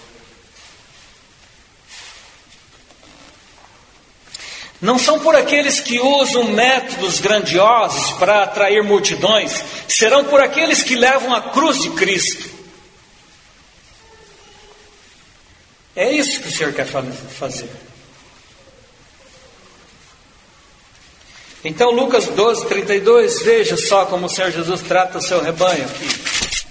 Não são por aqueles que usam métodos grandiosos para atrair multidões, serão por aqueles que levam a cruz de Cristo. É isso que o Senhor quer fazer. Então, Lucas doze, trinta e dois, veja só como o Senhor Jesus trata o seu rebanho aqui.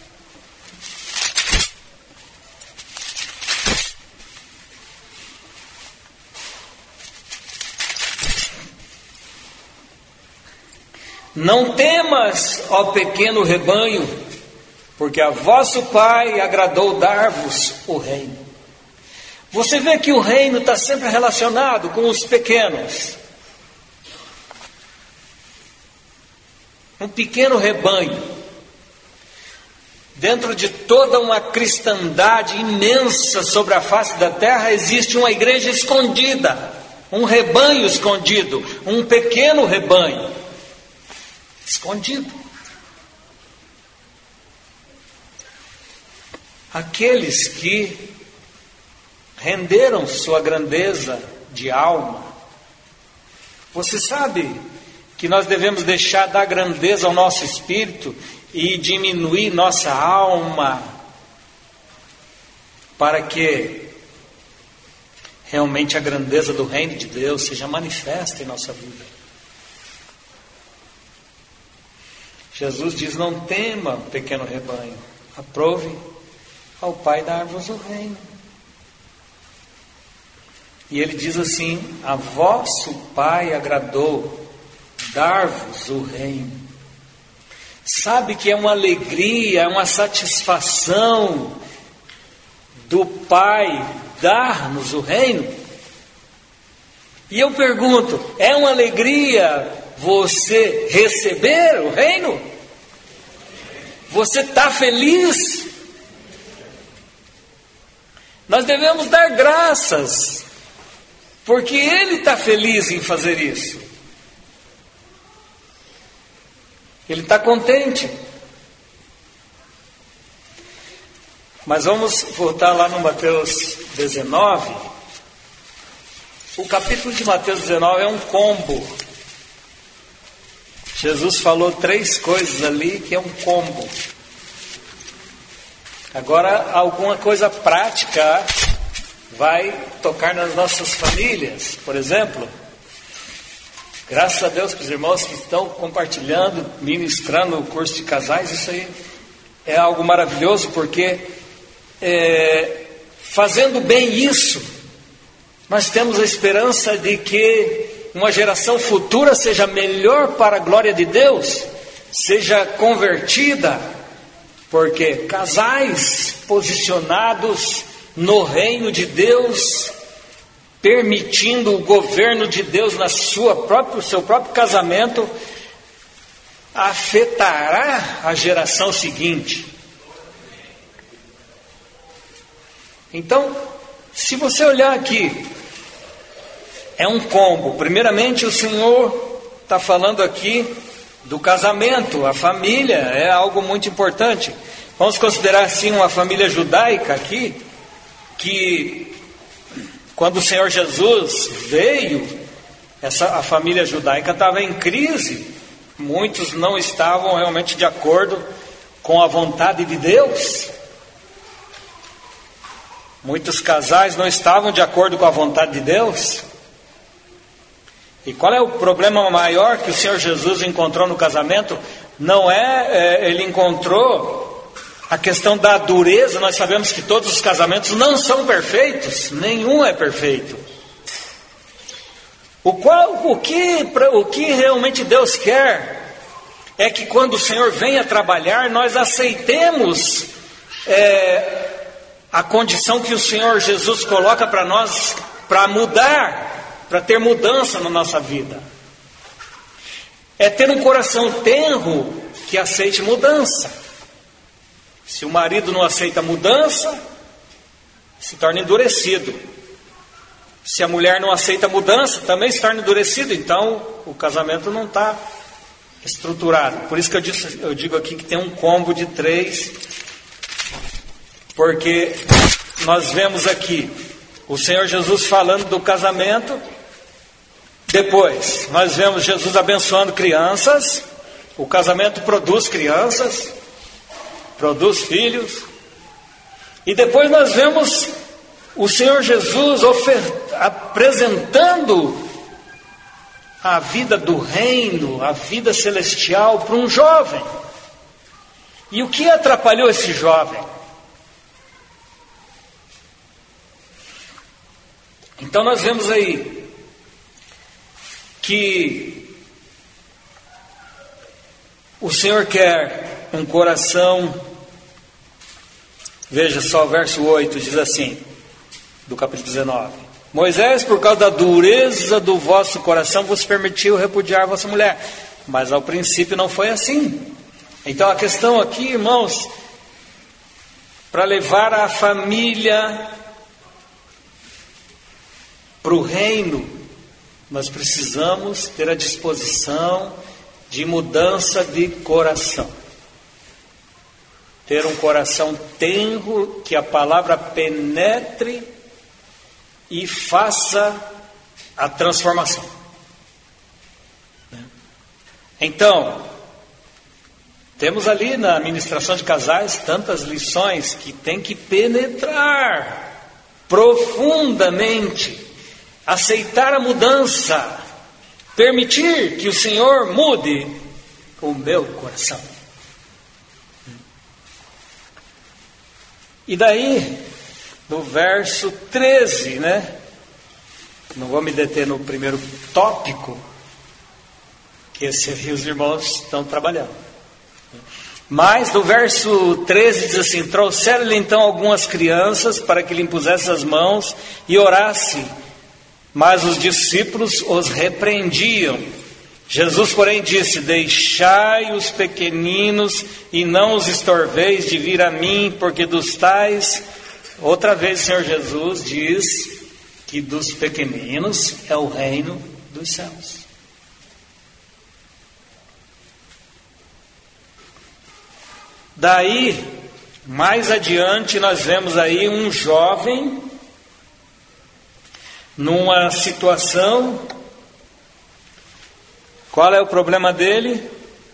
Não temas, ó pequeno rebanho, porque a vosso Pai agradou dar-vos o reino. Você vê que o reino está sempre relacionado com os pequenos. Um pequeno rebanho. Dentro de toda uma cristandade imensa sobre a face da terra, existe uma igreja escondida, um rebanho escondido, um pequeno rebanho escondido. Aqueles que renderam sua grandeza de alma. Você sabe que nós devemos deixar dar grandeza ao nosso espírito e diminuir nossa alma para que realmente a grandeza do reino de Deus seja manifesta em nossa vida. Jesus diz: não tema, pequeno rebanho, aprove ao Pai dar-vos o reino. E ele diz assim: a vosso Pai agradou dar-vos o reino. Sabe que é uma alegria, é uma satisfação do Pai dar-nos o reino. E eu pergunto, é uma alegria você receber o reino? Você está feliz? Nós devemos dar graças, porque Ele está feliz em fazer isso. Ele está contente. Mas vamos voltar lá no Mateus dezenove. O capítulo de Mateus dezenove é um combo. Jesus falou três coisas ali que é um combo. Agora, alguma coisa prática vai tocar nas nossas famílias. Por exemplo, graças a Deus para os irmãos que estão compartilhando, ministrando o curso de casais. Isso aí é algo maravilhoso, porque é, fazendo bem isso, nós temos a esperança de que uma geração futura seja melhor para a glória de Deus, seja convertida, porque casais posicionados no reino de Deus, permitindo o governo de Deus na sua própria, seu próprio casamento, afetará a geração seguinte. Então, se você olhar aqui, é um combo. Primeiramente, o Senhor está falando aqui do casamento, a família é algo muito importante. Vamos considerar assim uma família judaica aqui, que quando o Senhor Jesus veio, essa, a família judaica estava em crise. Muitos não estavam realmente de acordo com a vontade de Deus. Muitos casais não estavam de acordo com a vontade de Deus. E qual é o problema maior que o Senhor Jesus encontrou no casamento? Não é, é ele encontrou a questão da dureza. Nós sabemos que todos os casamentos não são perfeitos, nenhum é perfeito. O, qual, o, que, o que realmente Deus quer é que quando o Senhor venha trabalhar, nós aceitemos é, a condição que o Senhor Jesus coloca para nós, para mudar, para ter mudança na nossa vida. É ter um coração tenro que aceite mudança. Se o marido não aceita mudança, se torna endurecido. Se a mulher não aceita mudança, também se torna endurecido. Então o casamento não está estruturado. Por isso que eu, disse, eu digo aqui que tem um combo de três, porque nós vemos aqui o Senhor Jesus falando do casamento. Depois nós vemos Jesus abençoando crianças. O casamento produz crianças, produz filhos. E depois nós vemos o Senhor Jesus ofert... apresentando a vida do reino, a vida celestial para um jovem. E o que atrapalhou esse jovem? Então nós vemos aí que o Senhor quer um coração. Veja só o verso oito, diz assim, do capítulo dezenove: Moisés, por causa da dureza do vosso coração, vos permitiu repudiar a vossa mulher, mas ao princípio não foi assim. Então a questão aqui, irmãos, para levar a família para o reino, nós precisamos ter a disposição de mudança de coração. Ter um coração tenro, que a palavra penetre e faça a transformação. Então, temos ali na administração de casais tantas lições que tem que penetrar profundamente, aceitar a mudança, permitir que o Senhor mude o meu coração. E daí, no verso treze, né? Não vou me deter no primeiro tópico, que esse aí os irmãos estão trabalhando. Mas no verso treze diz assim: trouxeram-lhe então algumas crianças para que lhe impusesse as mãos e orasse, mas os discípulos os repreendiam. Jesus, porém, disse: deixai os pequeninos e não os estorveis de vir a mim, porque dos tais... Outra vez o Senhor Jesus diz que dos pequeninos é o reino dos céus. Daí, mais adiante, nós vemos aí um jovem numa situação. Qual é o problema dele?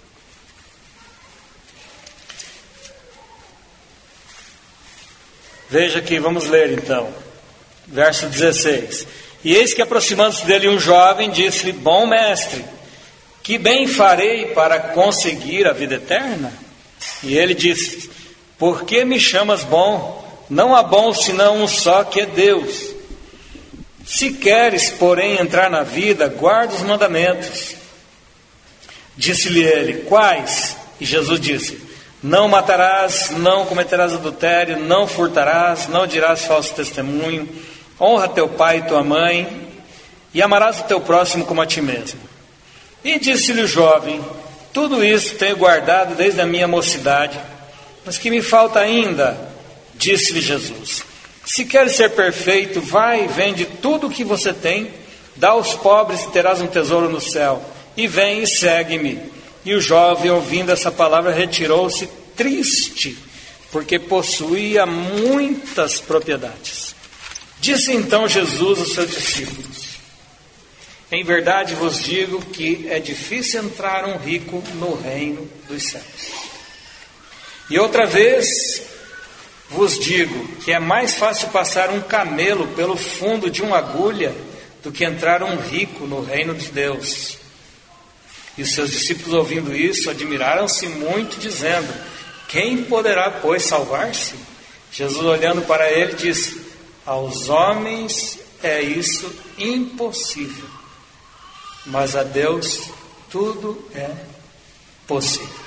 Veja aqui, vamos ler então, verso dezesseis. E eis que aproximando-se dele um jovem, disse-lhe: bom mestre, que bem farei para conseguir a vida eterna? E ele disse: por que me chamas bom? Não há bom senão um só, que é Deus. Se queres, porém, entrar na vida, guarda os mandamentos. Disse-lhe ele: quais? E Jesus disse: não matarás, não cometerás adultério, não furtarás, não dirás falso testemunho, honra teu pai e tua mãe, e amarás o teu próximo como a ti mesmo. E disse-lhe o jovem: tudo isso tenho guardado desde a minha mocidade, mas que me falta ainda? Disse-lhe Jesus: se queres ser perfeito, vai e vende tudo o que você tem, dá aos pobres e terás um tesouro no céu, e vem e segue-me. E o jovem, ouvindo essa palavra, retirou-se triste, porque possuía muitas propriedades. Disse então Jesus aos seus discípulos: em verdade vos digo que é difícil entrar um rico no reino dos céus. E outra vez vos digo que é mais fácil passar um camelo pelo fundo de uma agulha do que entrar um rico no reino de Deus. E os seus discípulos, ouvindo isso, admiraram-se muito, dizendo: quem poderá, pois, salvar-se? Jesus, olhando para ele, disse: aos homens é isso impossível, mas a Deus tudo é possível.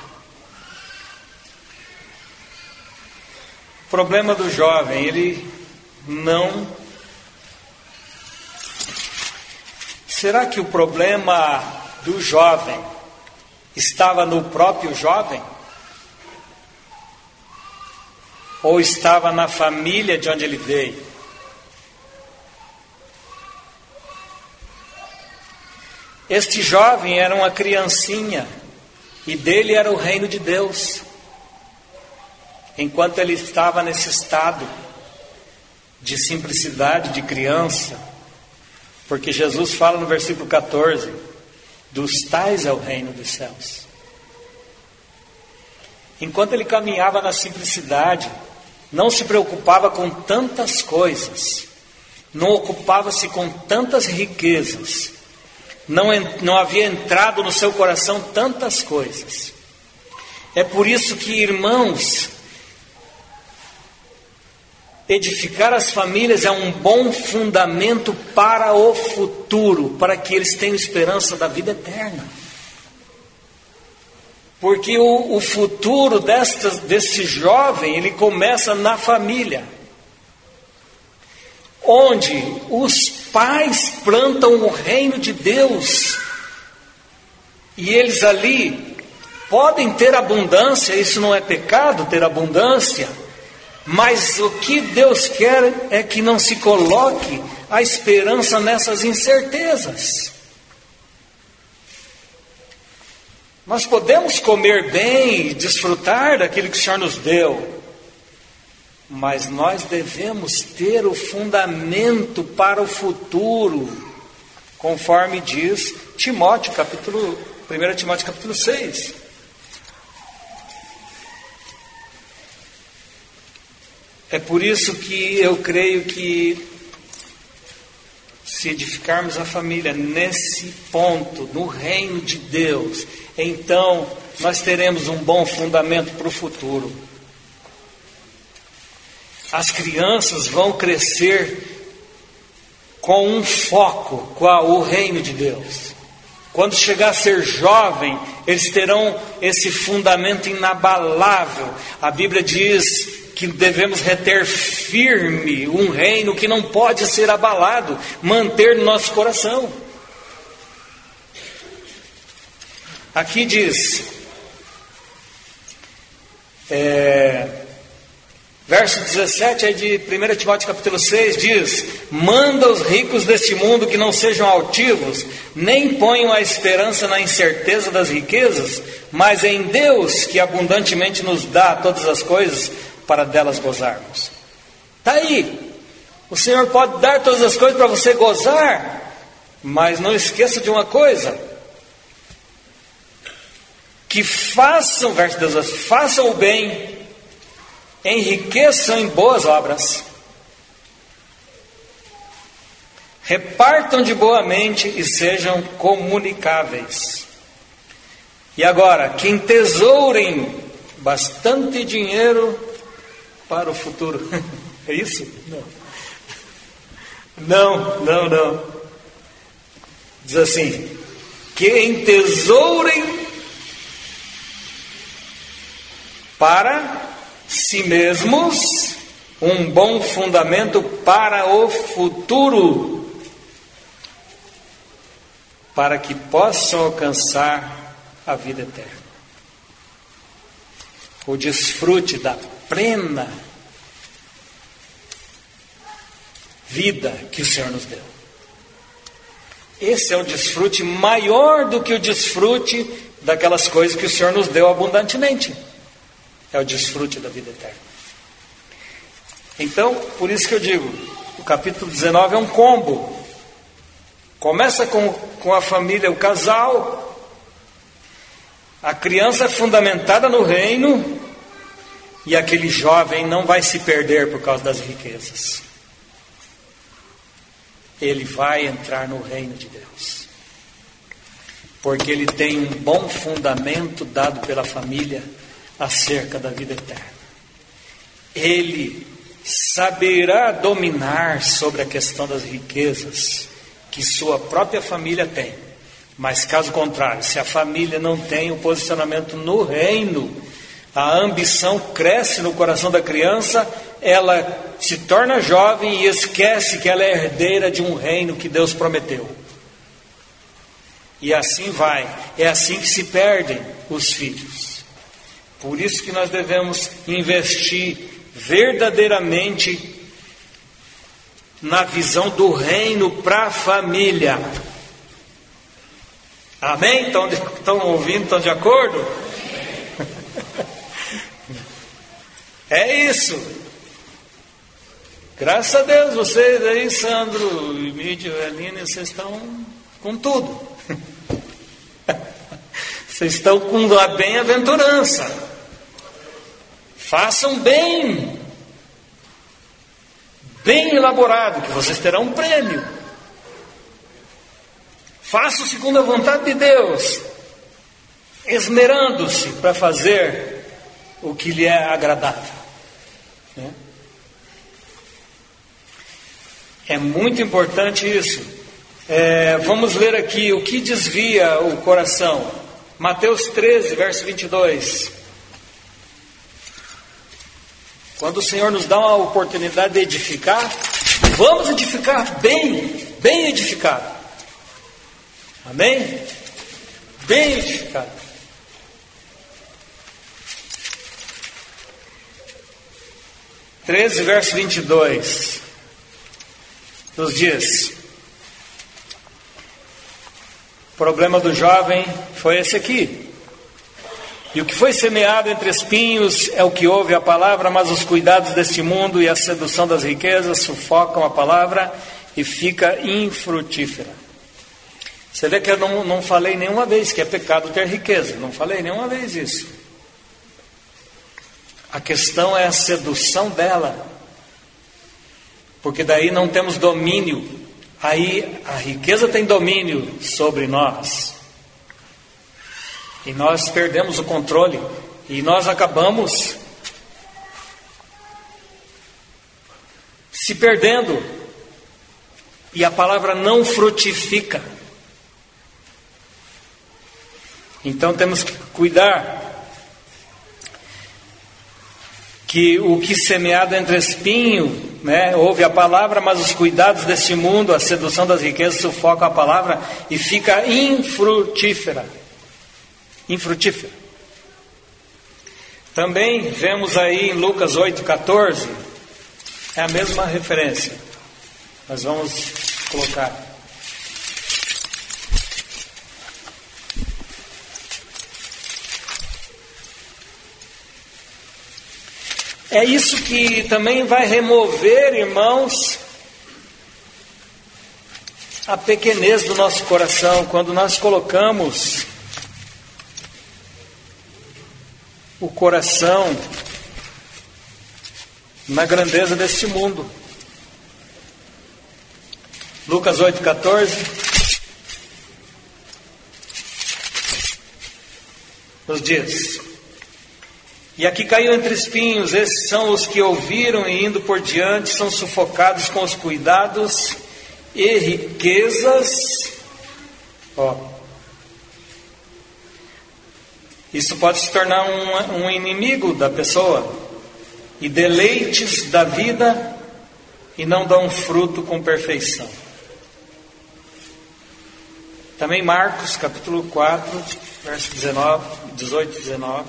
O problema do jovem, ele não... Será que o problema do jovem estava no próprio jovem? Ou estava na família de onde ele veio? Este jovem era uma criancinha, e dele era o reino de Deus. Enquanto ele estava nesse estado de simplicidade de criança, porque Jesus fala no versículo catorze: dos tais é o reino dos céus. Enquanto ele caminhava na simplicidade, não se preocupava com tantas coisas, não ocupava-se com tantas riquezas, não, não havia entrado no seu coração tantas coisas. É por isso que, irmãos, edificar as famílias é um bom fundamento para o futuro, para que eles tenham esperança da vida eterna. Porque o, o futuro desta, desse jovem, ele começa na família, onde os pais plantam o reino de Deus, e eles ali podem ter abundância. Isso não é pecado, ter abundância, mas o que Deus quer é que não se coloque a esperança nessas incertezas. Nós podemos comer bem e desfrutar daquilo que o Senhor nos deu, mas nós devemos ter o fundamento para o futuro, conforme diz Timóteo, capítulo, primeiro Timóteo capítulo seis. É por isso que eu creio que, se edificarmos a família nesse ponto, no reino de Deus, então nós teremos um bom fundamento para o futuro. As crianças vão crescer com um foco, qual? O reino de Deus. Quando chegar a ser jovem, eles terão esse fundamento inabalável. A Bíblia diz que devemos reter firme um reino que não pode ser abalado, manter no nosso coração. Aqui diz, é, verso dezessete aí de primeira Timóteo capítulo seis, diz: manda os ricos deste mundo que não sejam altivos, nem ponham a esperança na incerteza das riquezas, mas em Deus, que abundantemente nos dá todas as coisas para delas gozarmos. Está aí, o Senhor pode dar todas as coisas para você gozar, mas não esqueça de uma coisa: que façam, verso dezoito, façam o bem, enriqueçam em boas obras, repartam de boa mente e sejam comunicáveis. E agora, que entesourem bastante dinheiro para o futuro. É isso? Não. Não, não, não. Diz assim: que entesourem para si mesmos um bom fundamento para o futuro, para que possam alcançar a vida eterna, o desfrute da plena vida que o Senhor nos deu. Esse é o desfrute maior do que o desfrute daquelas coisas que o Senhor nos deu abundantemente. É o desfrute da vida eterna. Então, por isso que eu digo, o capítulo dezenove é um combo. Começa com, com a família, o casal. A criança é fundamentada no reino. E aquele jovem não vai se perder por causa das riquezas. Ele vai entrar no reino de Deus, porque ele tem um bom fundamento dado pela família acerca da vida eterna. Ele saberá dominar sobre a questão das riquezas que sua própria família tem. Mas caso contrário, se a família não tem o posicionamento no reino, a ambição cresce no coração da criança, ela se torna jovem e esquece que ela é herdeira de um reino que Deus prometeu. E assim vai, é assim que se perdem os filhos. Por isso que nós devemos investir verdadeiramente na visão do reino para a família. Amém? Estão, estão ouvindo? Estão de acordo? É isso. Graças a Deus, vocês aí, Sandro, Mídio, Eline, vocês estão com tudo. Vocês estão com a bem-aventurança. Façam bem, bem elaborado, que vocês terão um prêmio. Façam segundo a vontade de Deus, esmerando-se para fazer o que lhe é agradável. Né? É muito importante isso. É, vamos ler aqui o que desvia o coração. Mateus treze, verso vinte e dois. Quando o Senhor nos dá uma oportunidade de edificar, vamos edificar bem, bem edificado. Amém? Bem edificado. treze, verso vinte e dois. Nos diz: o problema do jovem foi esse aqui. E o que foi semeado entre espinhos é o que ouve a palavra, mas os cuidados deste mundo e a sedução das riquezas sufocam a palavra e fica infrutífera. Você vê que eu não, não falei nenhuma vez que é pecado ter riqueza. Não falei nenhuma vez isso. A questão é a sedução dela. Porque daí não temos domínio. Aí a riqueza tem domínio sobre nós. E nós perdemos o controle. E nós acabamos se perdendo. E a palavra não frutifica. Então temos que cuidar que o que semeado entre espinho, né, ouve a palavra, mas os cuidados deste mundo, a sedução das riquezas sufocam a palavra e fica infrutífera. Infrutífera. Também vemos aí em Lucas oito, quatorze, é a mesma referência. Nós vamos colocar. É isso que também vai remover, irmãos, a pequenez do nosso coração, quando nós colocamos o coração na grandeza deste mundo. Lucas oito, quatorze nos diz: e aqui caiu entre espinhos, esses são os que ouviram e indo por diante são sufocados com os cuidados e riquezas. Ó, isso pode se tornar um, um inimigo da pessoa. E deleites da vida e não dão fruto com perfeição. Também Marcos capítulo quatro, verso dezenove, dezoito e dezenove.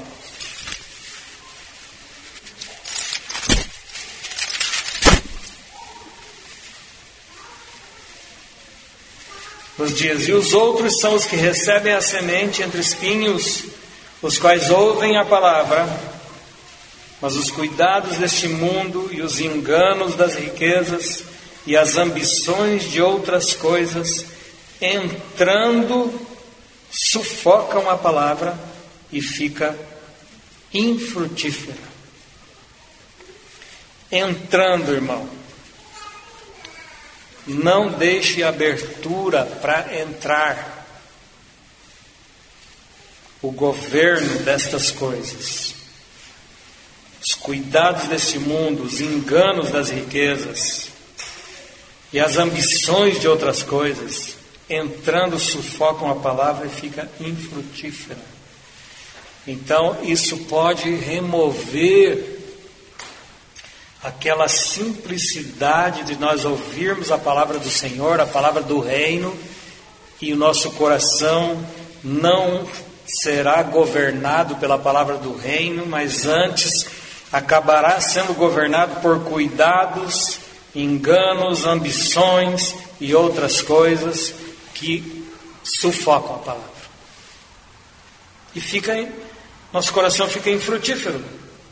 Nos dias, e os outros são os que recebem a semente entre espinhos, os quais ouvem a palavra, mas os cuidados deste mundo e os enganos das riquezas e as ambições de outras coisas, entrando, sufocam a palavra e fica infrutífera. Entrando, irmão. Não deixe abertura para entrar o governo destas coisas, os cuidados deste mundo, os enganos das riquezas e as ambições de outras coisas, entrando, sufocam a palavra e fica infrutífera. Então isso pode remover aquela simplicidade de nós ouvirmos a palavra do Senhor, a palavra do reino, e o nosso coração não será governado pela palavra do reino, mas antes acabará sendo governado por cuidados, enganos, ambições e outras coisas que sufocam a palavra. E fica, nosso coração fica infrutífero.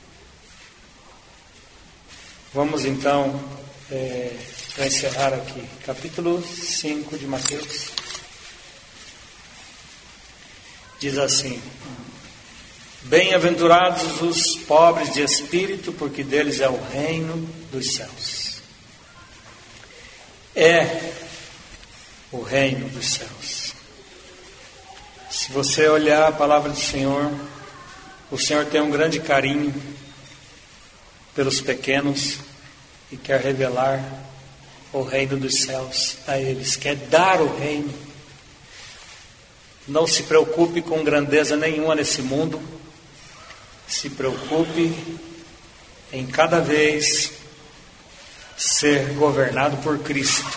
Vamos então, é, para encerrar aqui, capítulo cinco de Mateus. Diz assim: bem-aventurados os pobres de espírito, porque deles é o reino dos céus. É o reino dos céus. Se você olhar a palavra do Senhor, o Senhor tem um grande carinho pelos pequenos e quer revelar o reino dos céus a eles, quer dar o reino. Não se preocupe com grandeza nenhuma nesse mundo, se preocupe em cada vez ser governado por Cristo,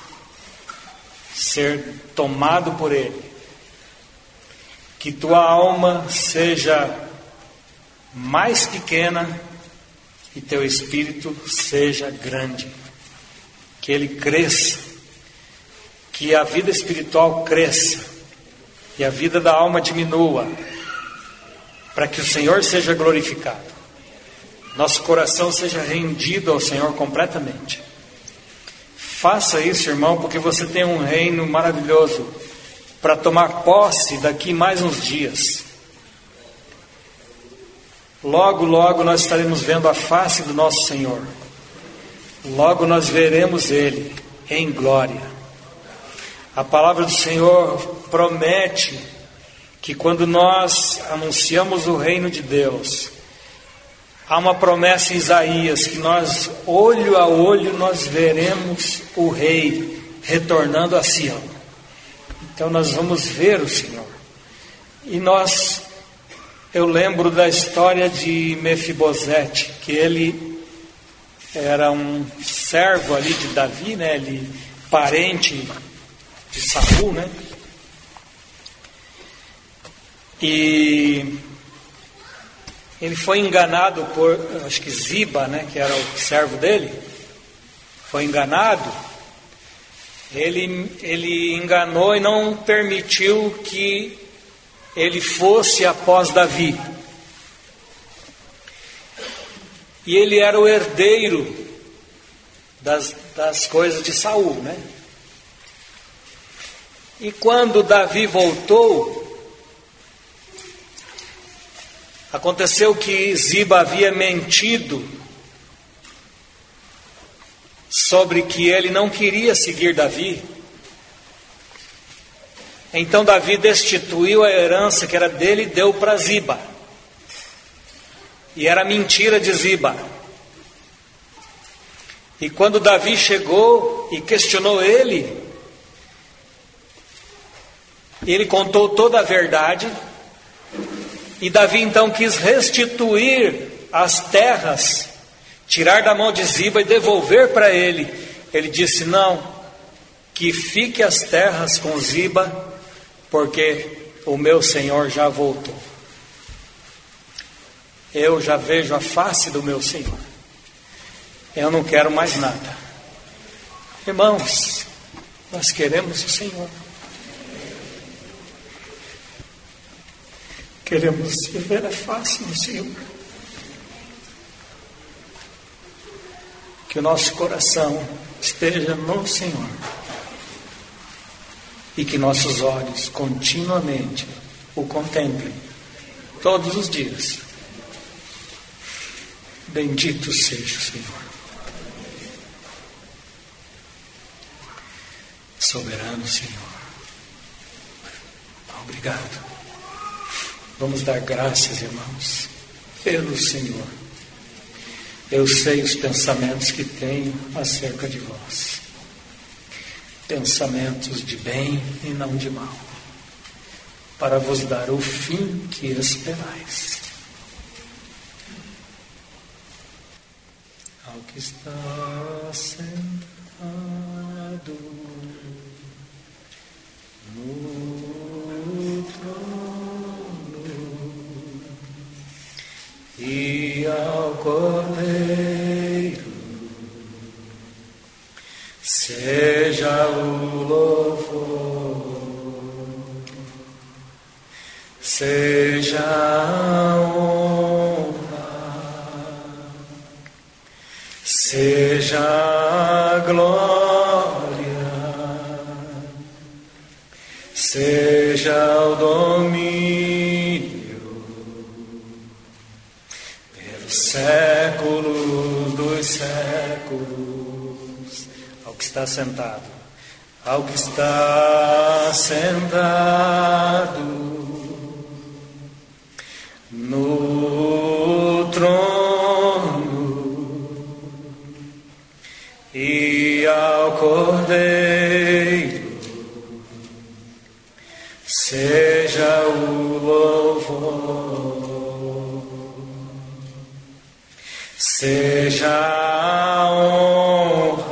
ser tomado por Ele, que tua alma seja mais pequena e teu espírito seja grande, que ele cresça, que a vida espiritual cresça e a vida da alma diminua, para que o Senhor seja glorificado, nosso coração seja rendido ao Senhor completamente. Faça isso, irmão, porque você tem um reino maravilhoso para tomar posse daqui mais uns dias. Logo, logo nós estaremos vendo a face do nosso Senhor. Logo nós veremos Ele em glória. A palavra do Senhor promete que quando nós anunciamos o reino de Deus, há uma promessa em Isaías, que nós, olho a olho, nós veremos o Rei retornando a Sião. Então nós vamos ver o Senhor. E nós, eu lembro da história de Mefibosete, que ele era um servo ali de Davi, né? Ele, parente de Saul, né? E ele foi enganado por, acho que Ziba, né? Que era o servo dele, foi enganado. Ele, ele enganou e não permitiu que ele fosse após Davi. E ele era o herdeiro das, das coisas de Saul, né? E quando Davi voltou, aconteceu que Ziba havia mentido sobre que ele não queria seguir Davi. Então Davi destituiu a herança que era dele e deu para Ziba. E era mentira de Ziba. E quando Davi chegou e questionou ele, ele contou toda a verdade. E Davi então quis restituir as terras, tirar da mão de Ziba e devolver para ele. Ele disse: não, que fique as terras com Ziba, porque o meu Senhor já voltou. Eu já vejo a face do meu Senhor. Eu não quero mais nada. Irmãos, nós queremos o Senhor. Queremos ver a face do Senhor. Que o nosso coração esteja no Senhor. E que nossos olhos continuamente o contemplem todos os dias. Bendito seja o Senhor. Soberano Senhor. Obrigado. Vamos dar graças, irmãos, pelo Senhor. Eu sei os pensamentos que tenho acerca de vós. Pensamentos de bem e não de mal, para vos dar o fim que esperais. Ao que está sentado no trono e ao Cordeiro seja o louvor, seja a honra, seja a glória, seja o domínio pelos séculos dos séculos. Ao que está sentado, ao que está sentado no trono e ao Cordeiro seja o louvor, seja a honra,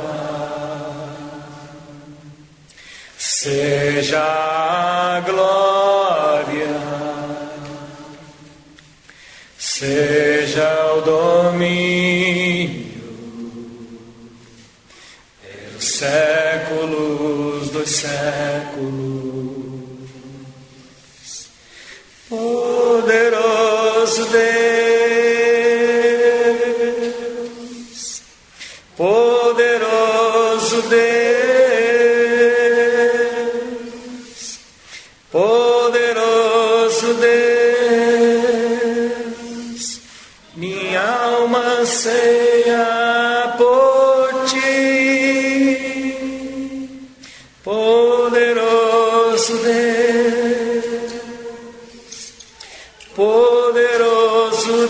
seja a glória, seja o domínio pelos séculos dos séculos. Poderoso Deus, poderoso Deus, poderoso Deus, minha alma anseia por ti. Poderoso Deus, poderoso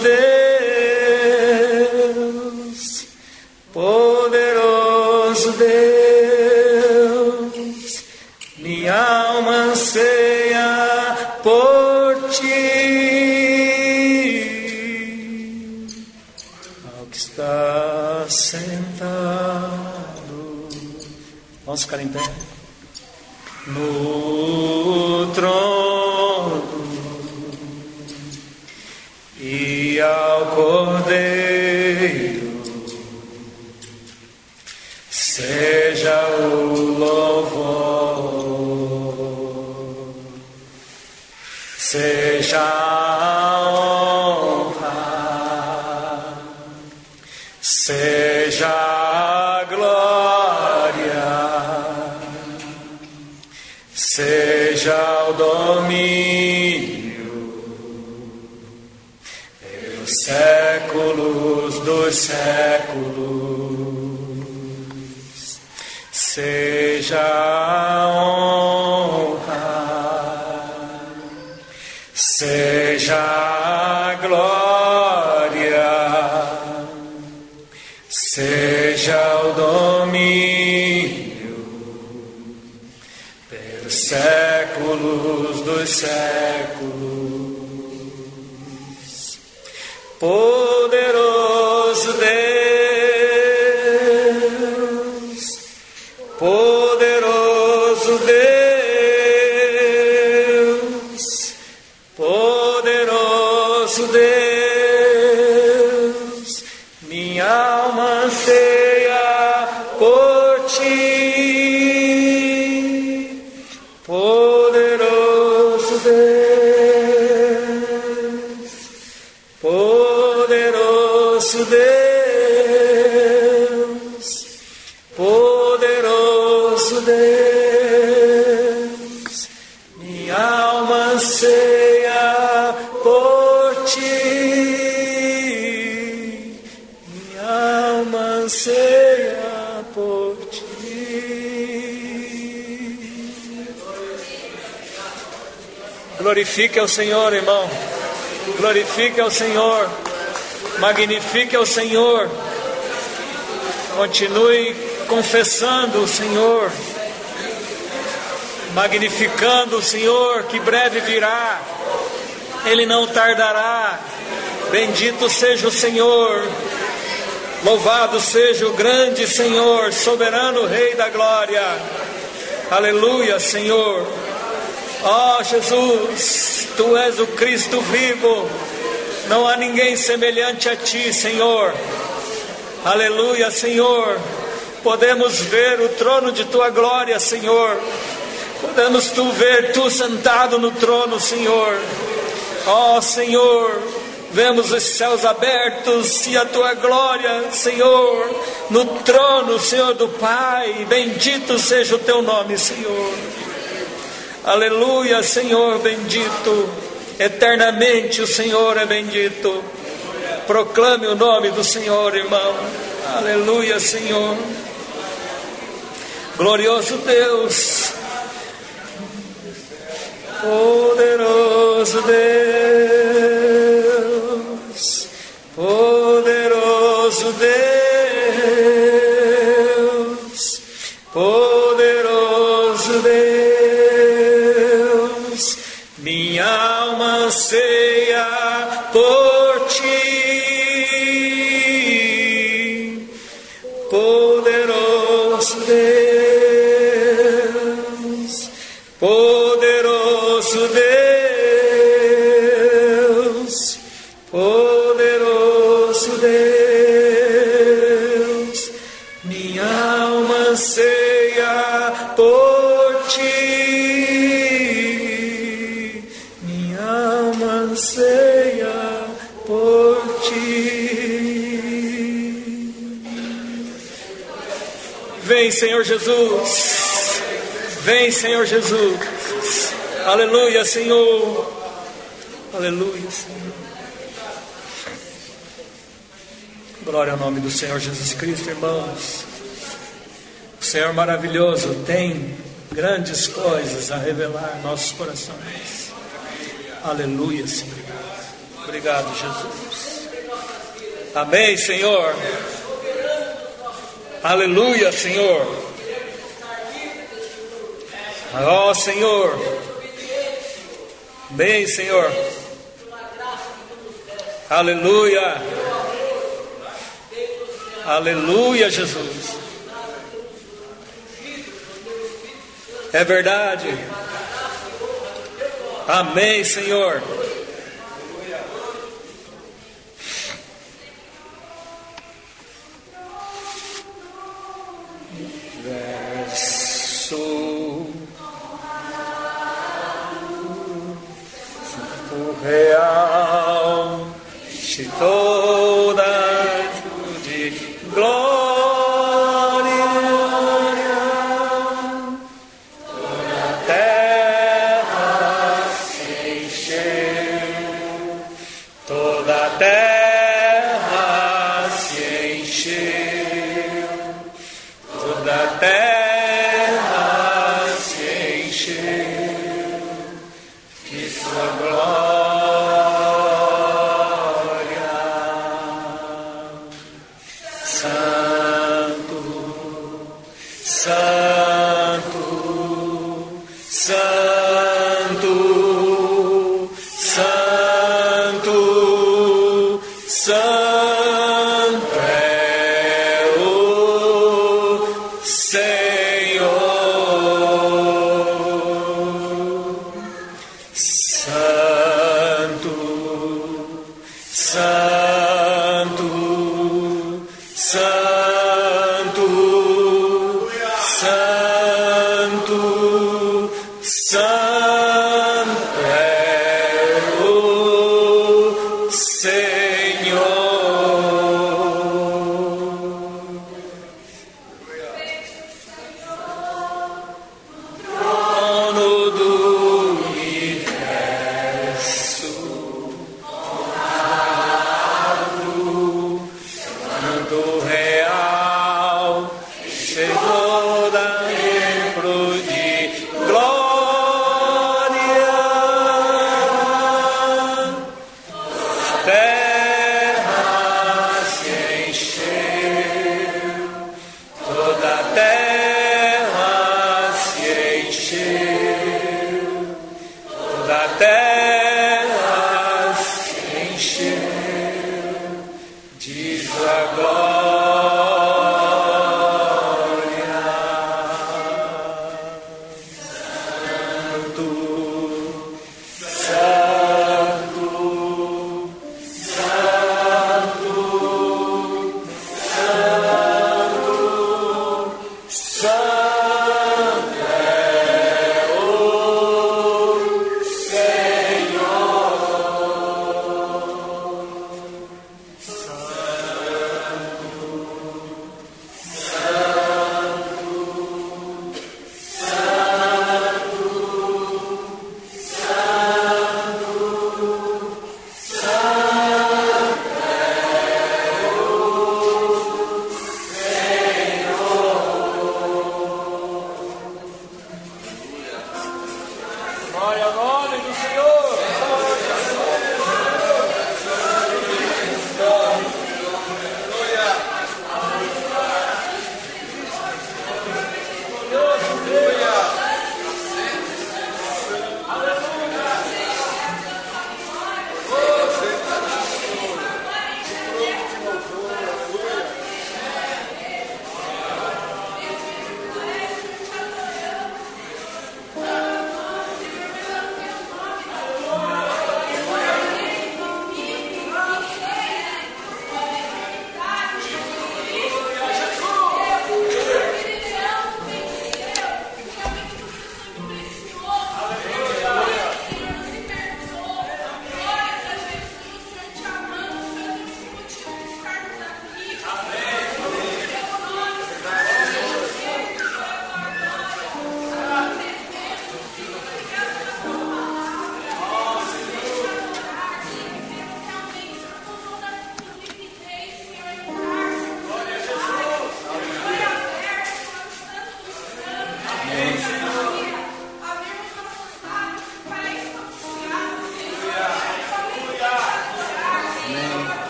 Deus, poderoso Deus, minha alma anseia por Vamos ficar em pé. No trono e ao Cordeiro seja o louvor, seja a honra, seja a glória, seja o domínio pelos séculos dos séculos, seja a honra, seja a glória, seja o domínio pelos séculos dos séculos. Poderoso Deus, poderoso Deus, poderoso Deus, minha alma anseia por ti. Poderoso Deus, poderoso Deus, poderoso Deus, minha alma anseia por ti, minha alma anseia por ti. Glorifique ao Senhor, irmão. Glorifique ao Senhor. Magnifique ao Senhor. Continue confessando o Senhor, magnificando o Senhor, que breve virá, Ele não tardará. Bendito seja o Senhor, louvado seja o grande Senhor, soberano Rei da glória. Aleluia, Senhor. Ó Jesus, Tu és o Cristo vivo, não há ninguém semelhante a Ti, Senhor. Aleluia, Senhor. Podemos ver o trono de Tua glória, Senhor. Podemos tu ver Tu sentado no trono, Senhor. Ó Senhor, vemos os céus abertos e a Tua glória, Senhor, no trono, Senhor, do Pai. Bendito seja o Teu nome, Senhor. Aleluia, Senhor, bendito. Eternamente o Senhor é bendito. Proclame o nome do Senhor, irmão. Aleluia, Senhor. Glorioso Deus, poderoso Deus, poderoso Deus, poderoso Deus, minha alma anseia por Ti, poderoso Deus, poderoso Deus, poderoso Deus, minha alma anseia por Ti, minha alma anseia por Ti. Vem, Senhor Jesus. Vem, Senhor Jesus. Aleluia, Senhor. Aleluia, Senhor. Glória ao nome do Senhor Jesus Cristo, irmãos. O Senhor maravilhoso tem grandes coisas a revelar em nossos corações. Aleluia, Senhor. Obrigado, Jesus. Amém, Senhor. Aleluia, Senhor. Ó Senhor. Bem, Senhor. Aleluia. Aleluia, Jesus. É verdade. Amém, Senhor. Verso real de toda de glória, toda a terra se encheu, toda a terra se encheu, toda a terra se encheu de sua glória. Santo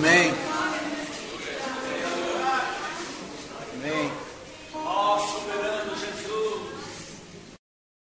Amém.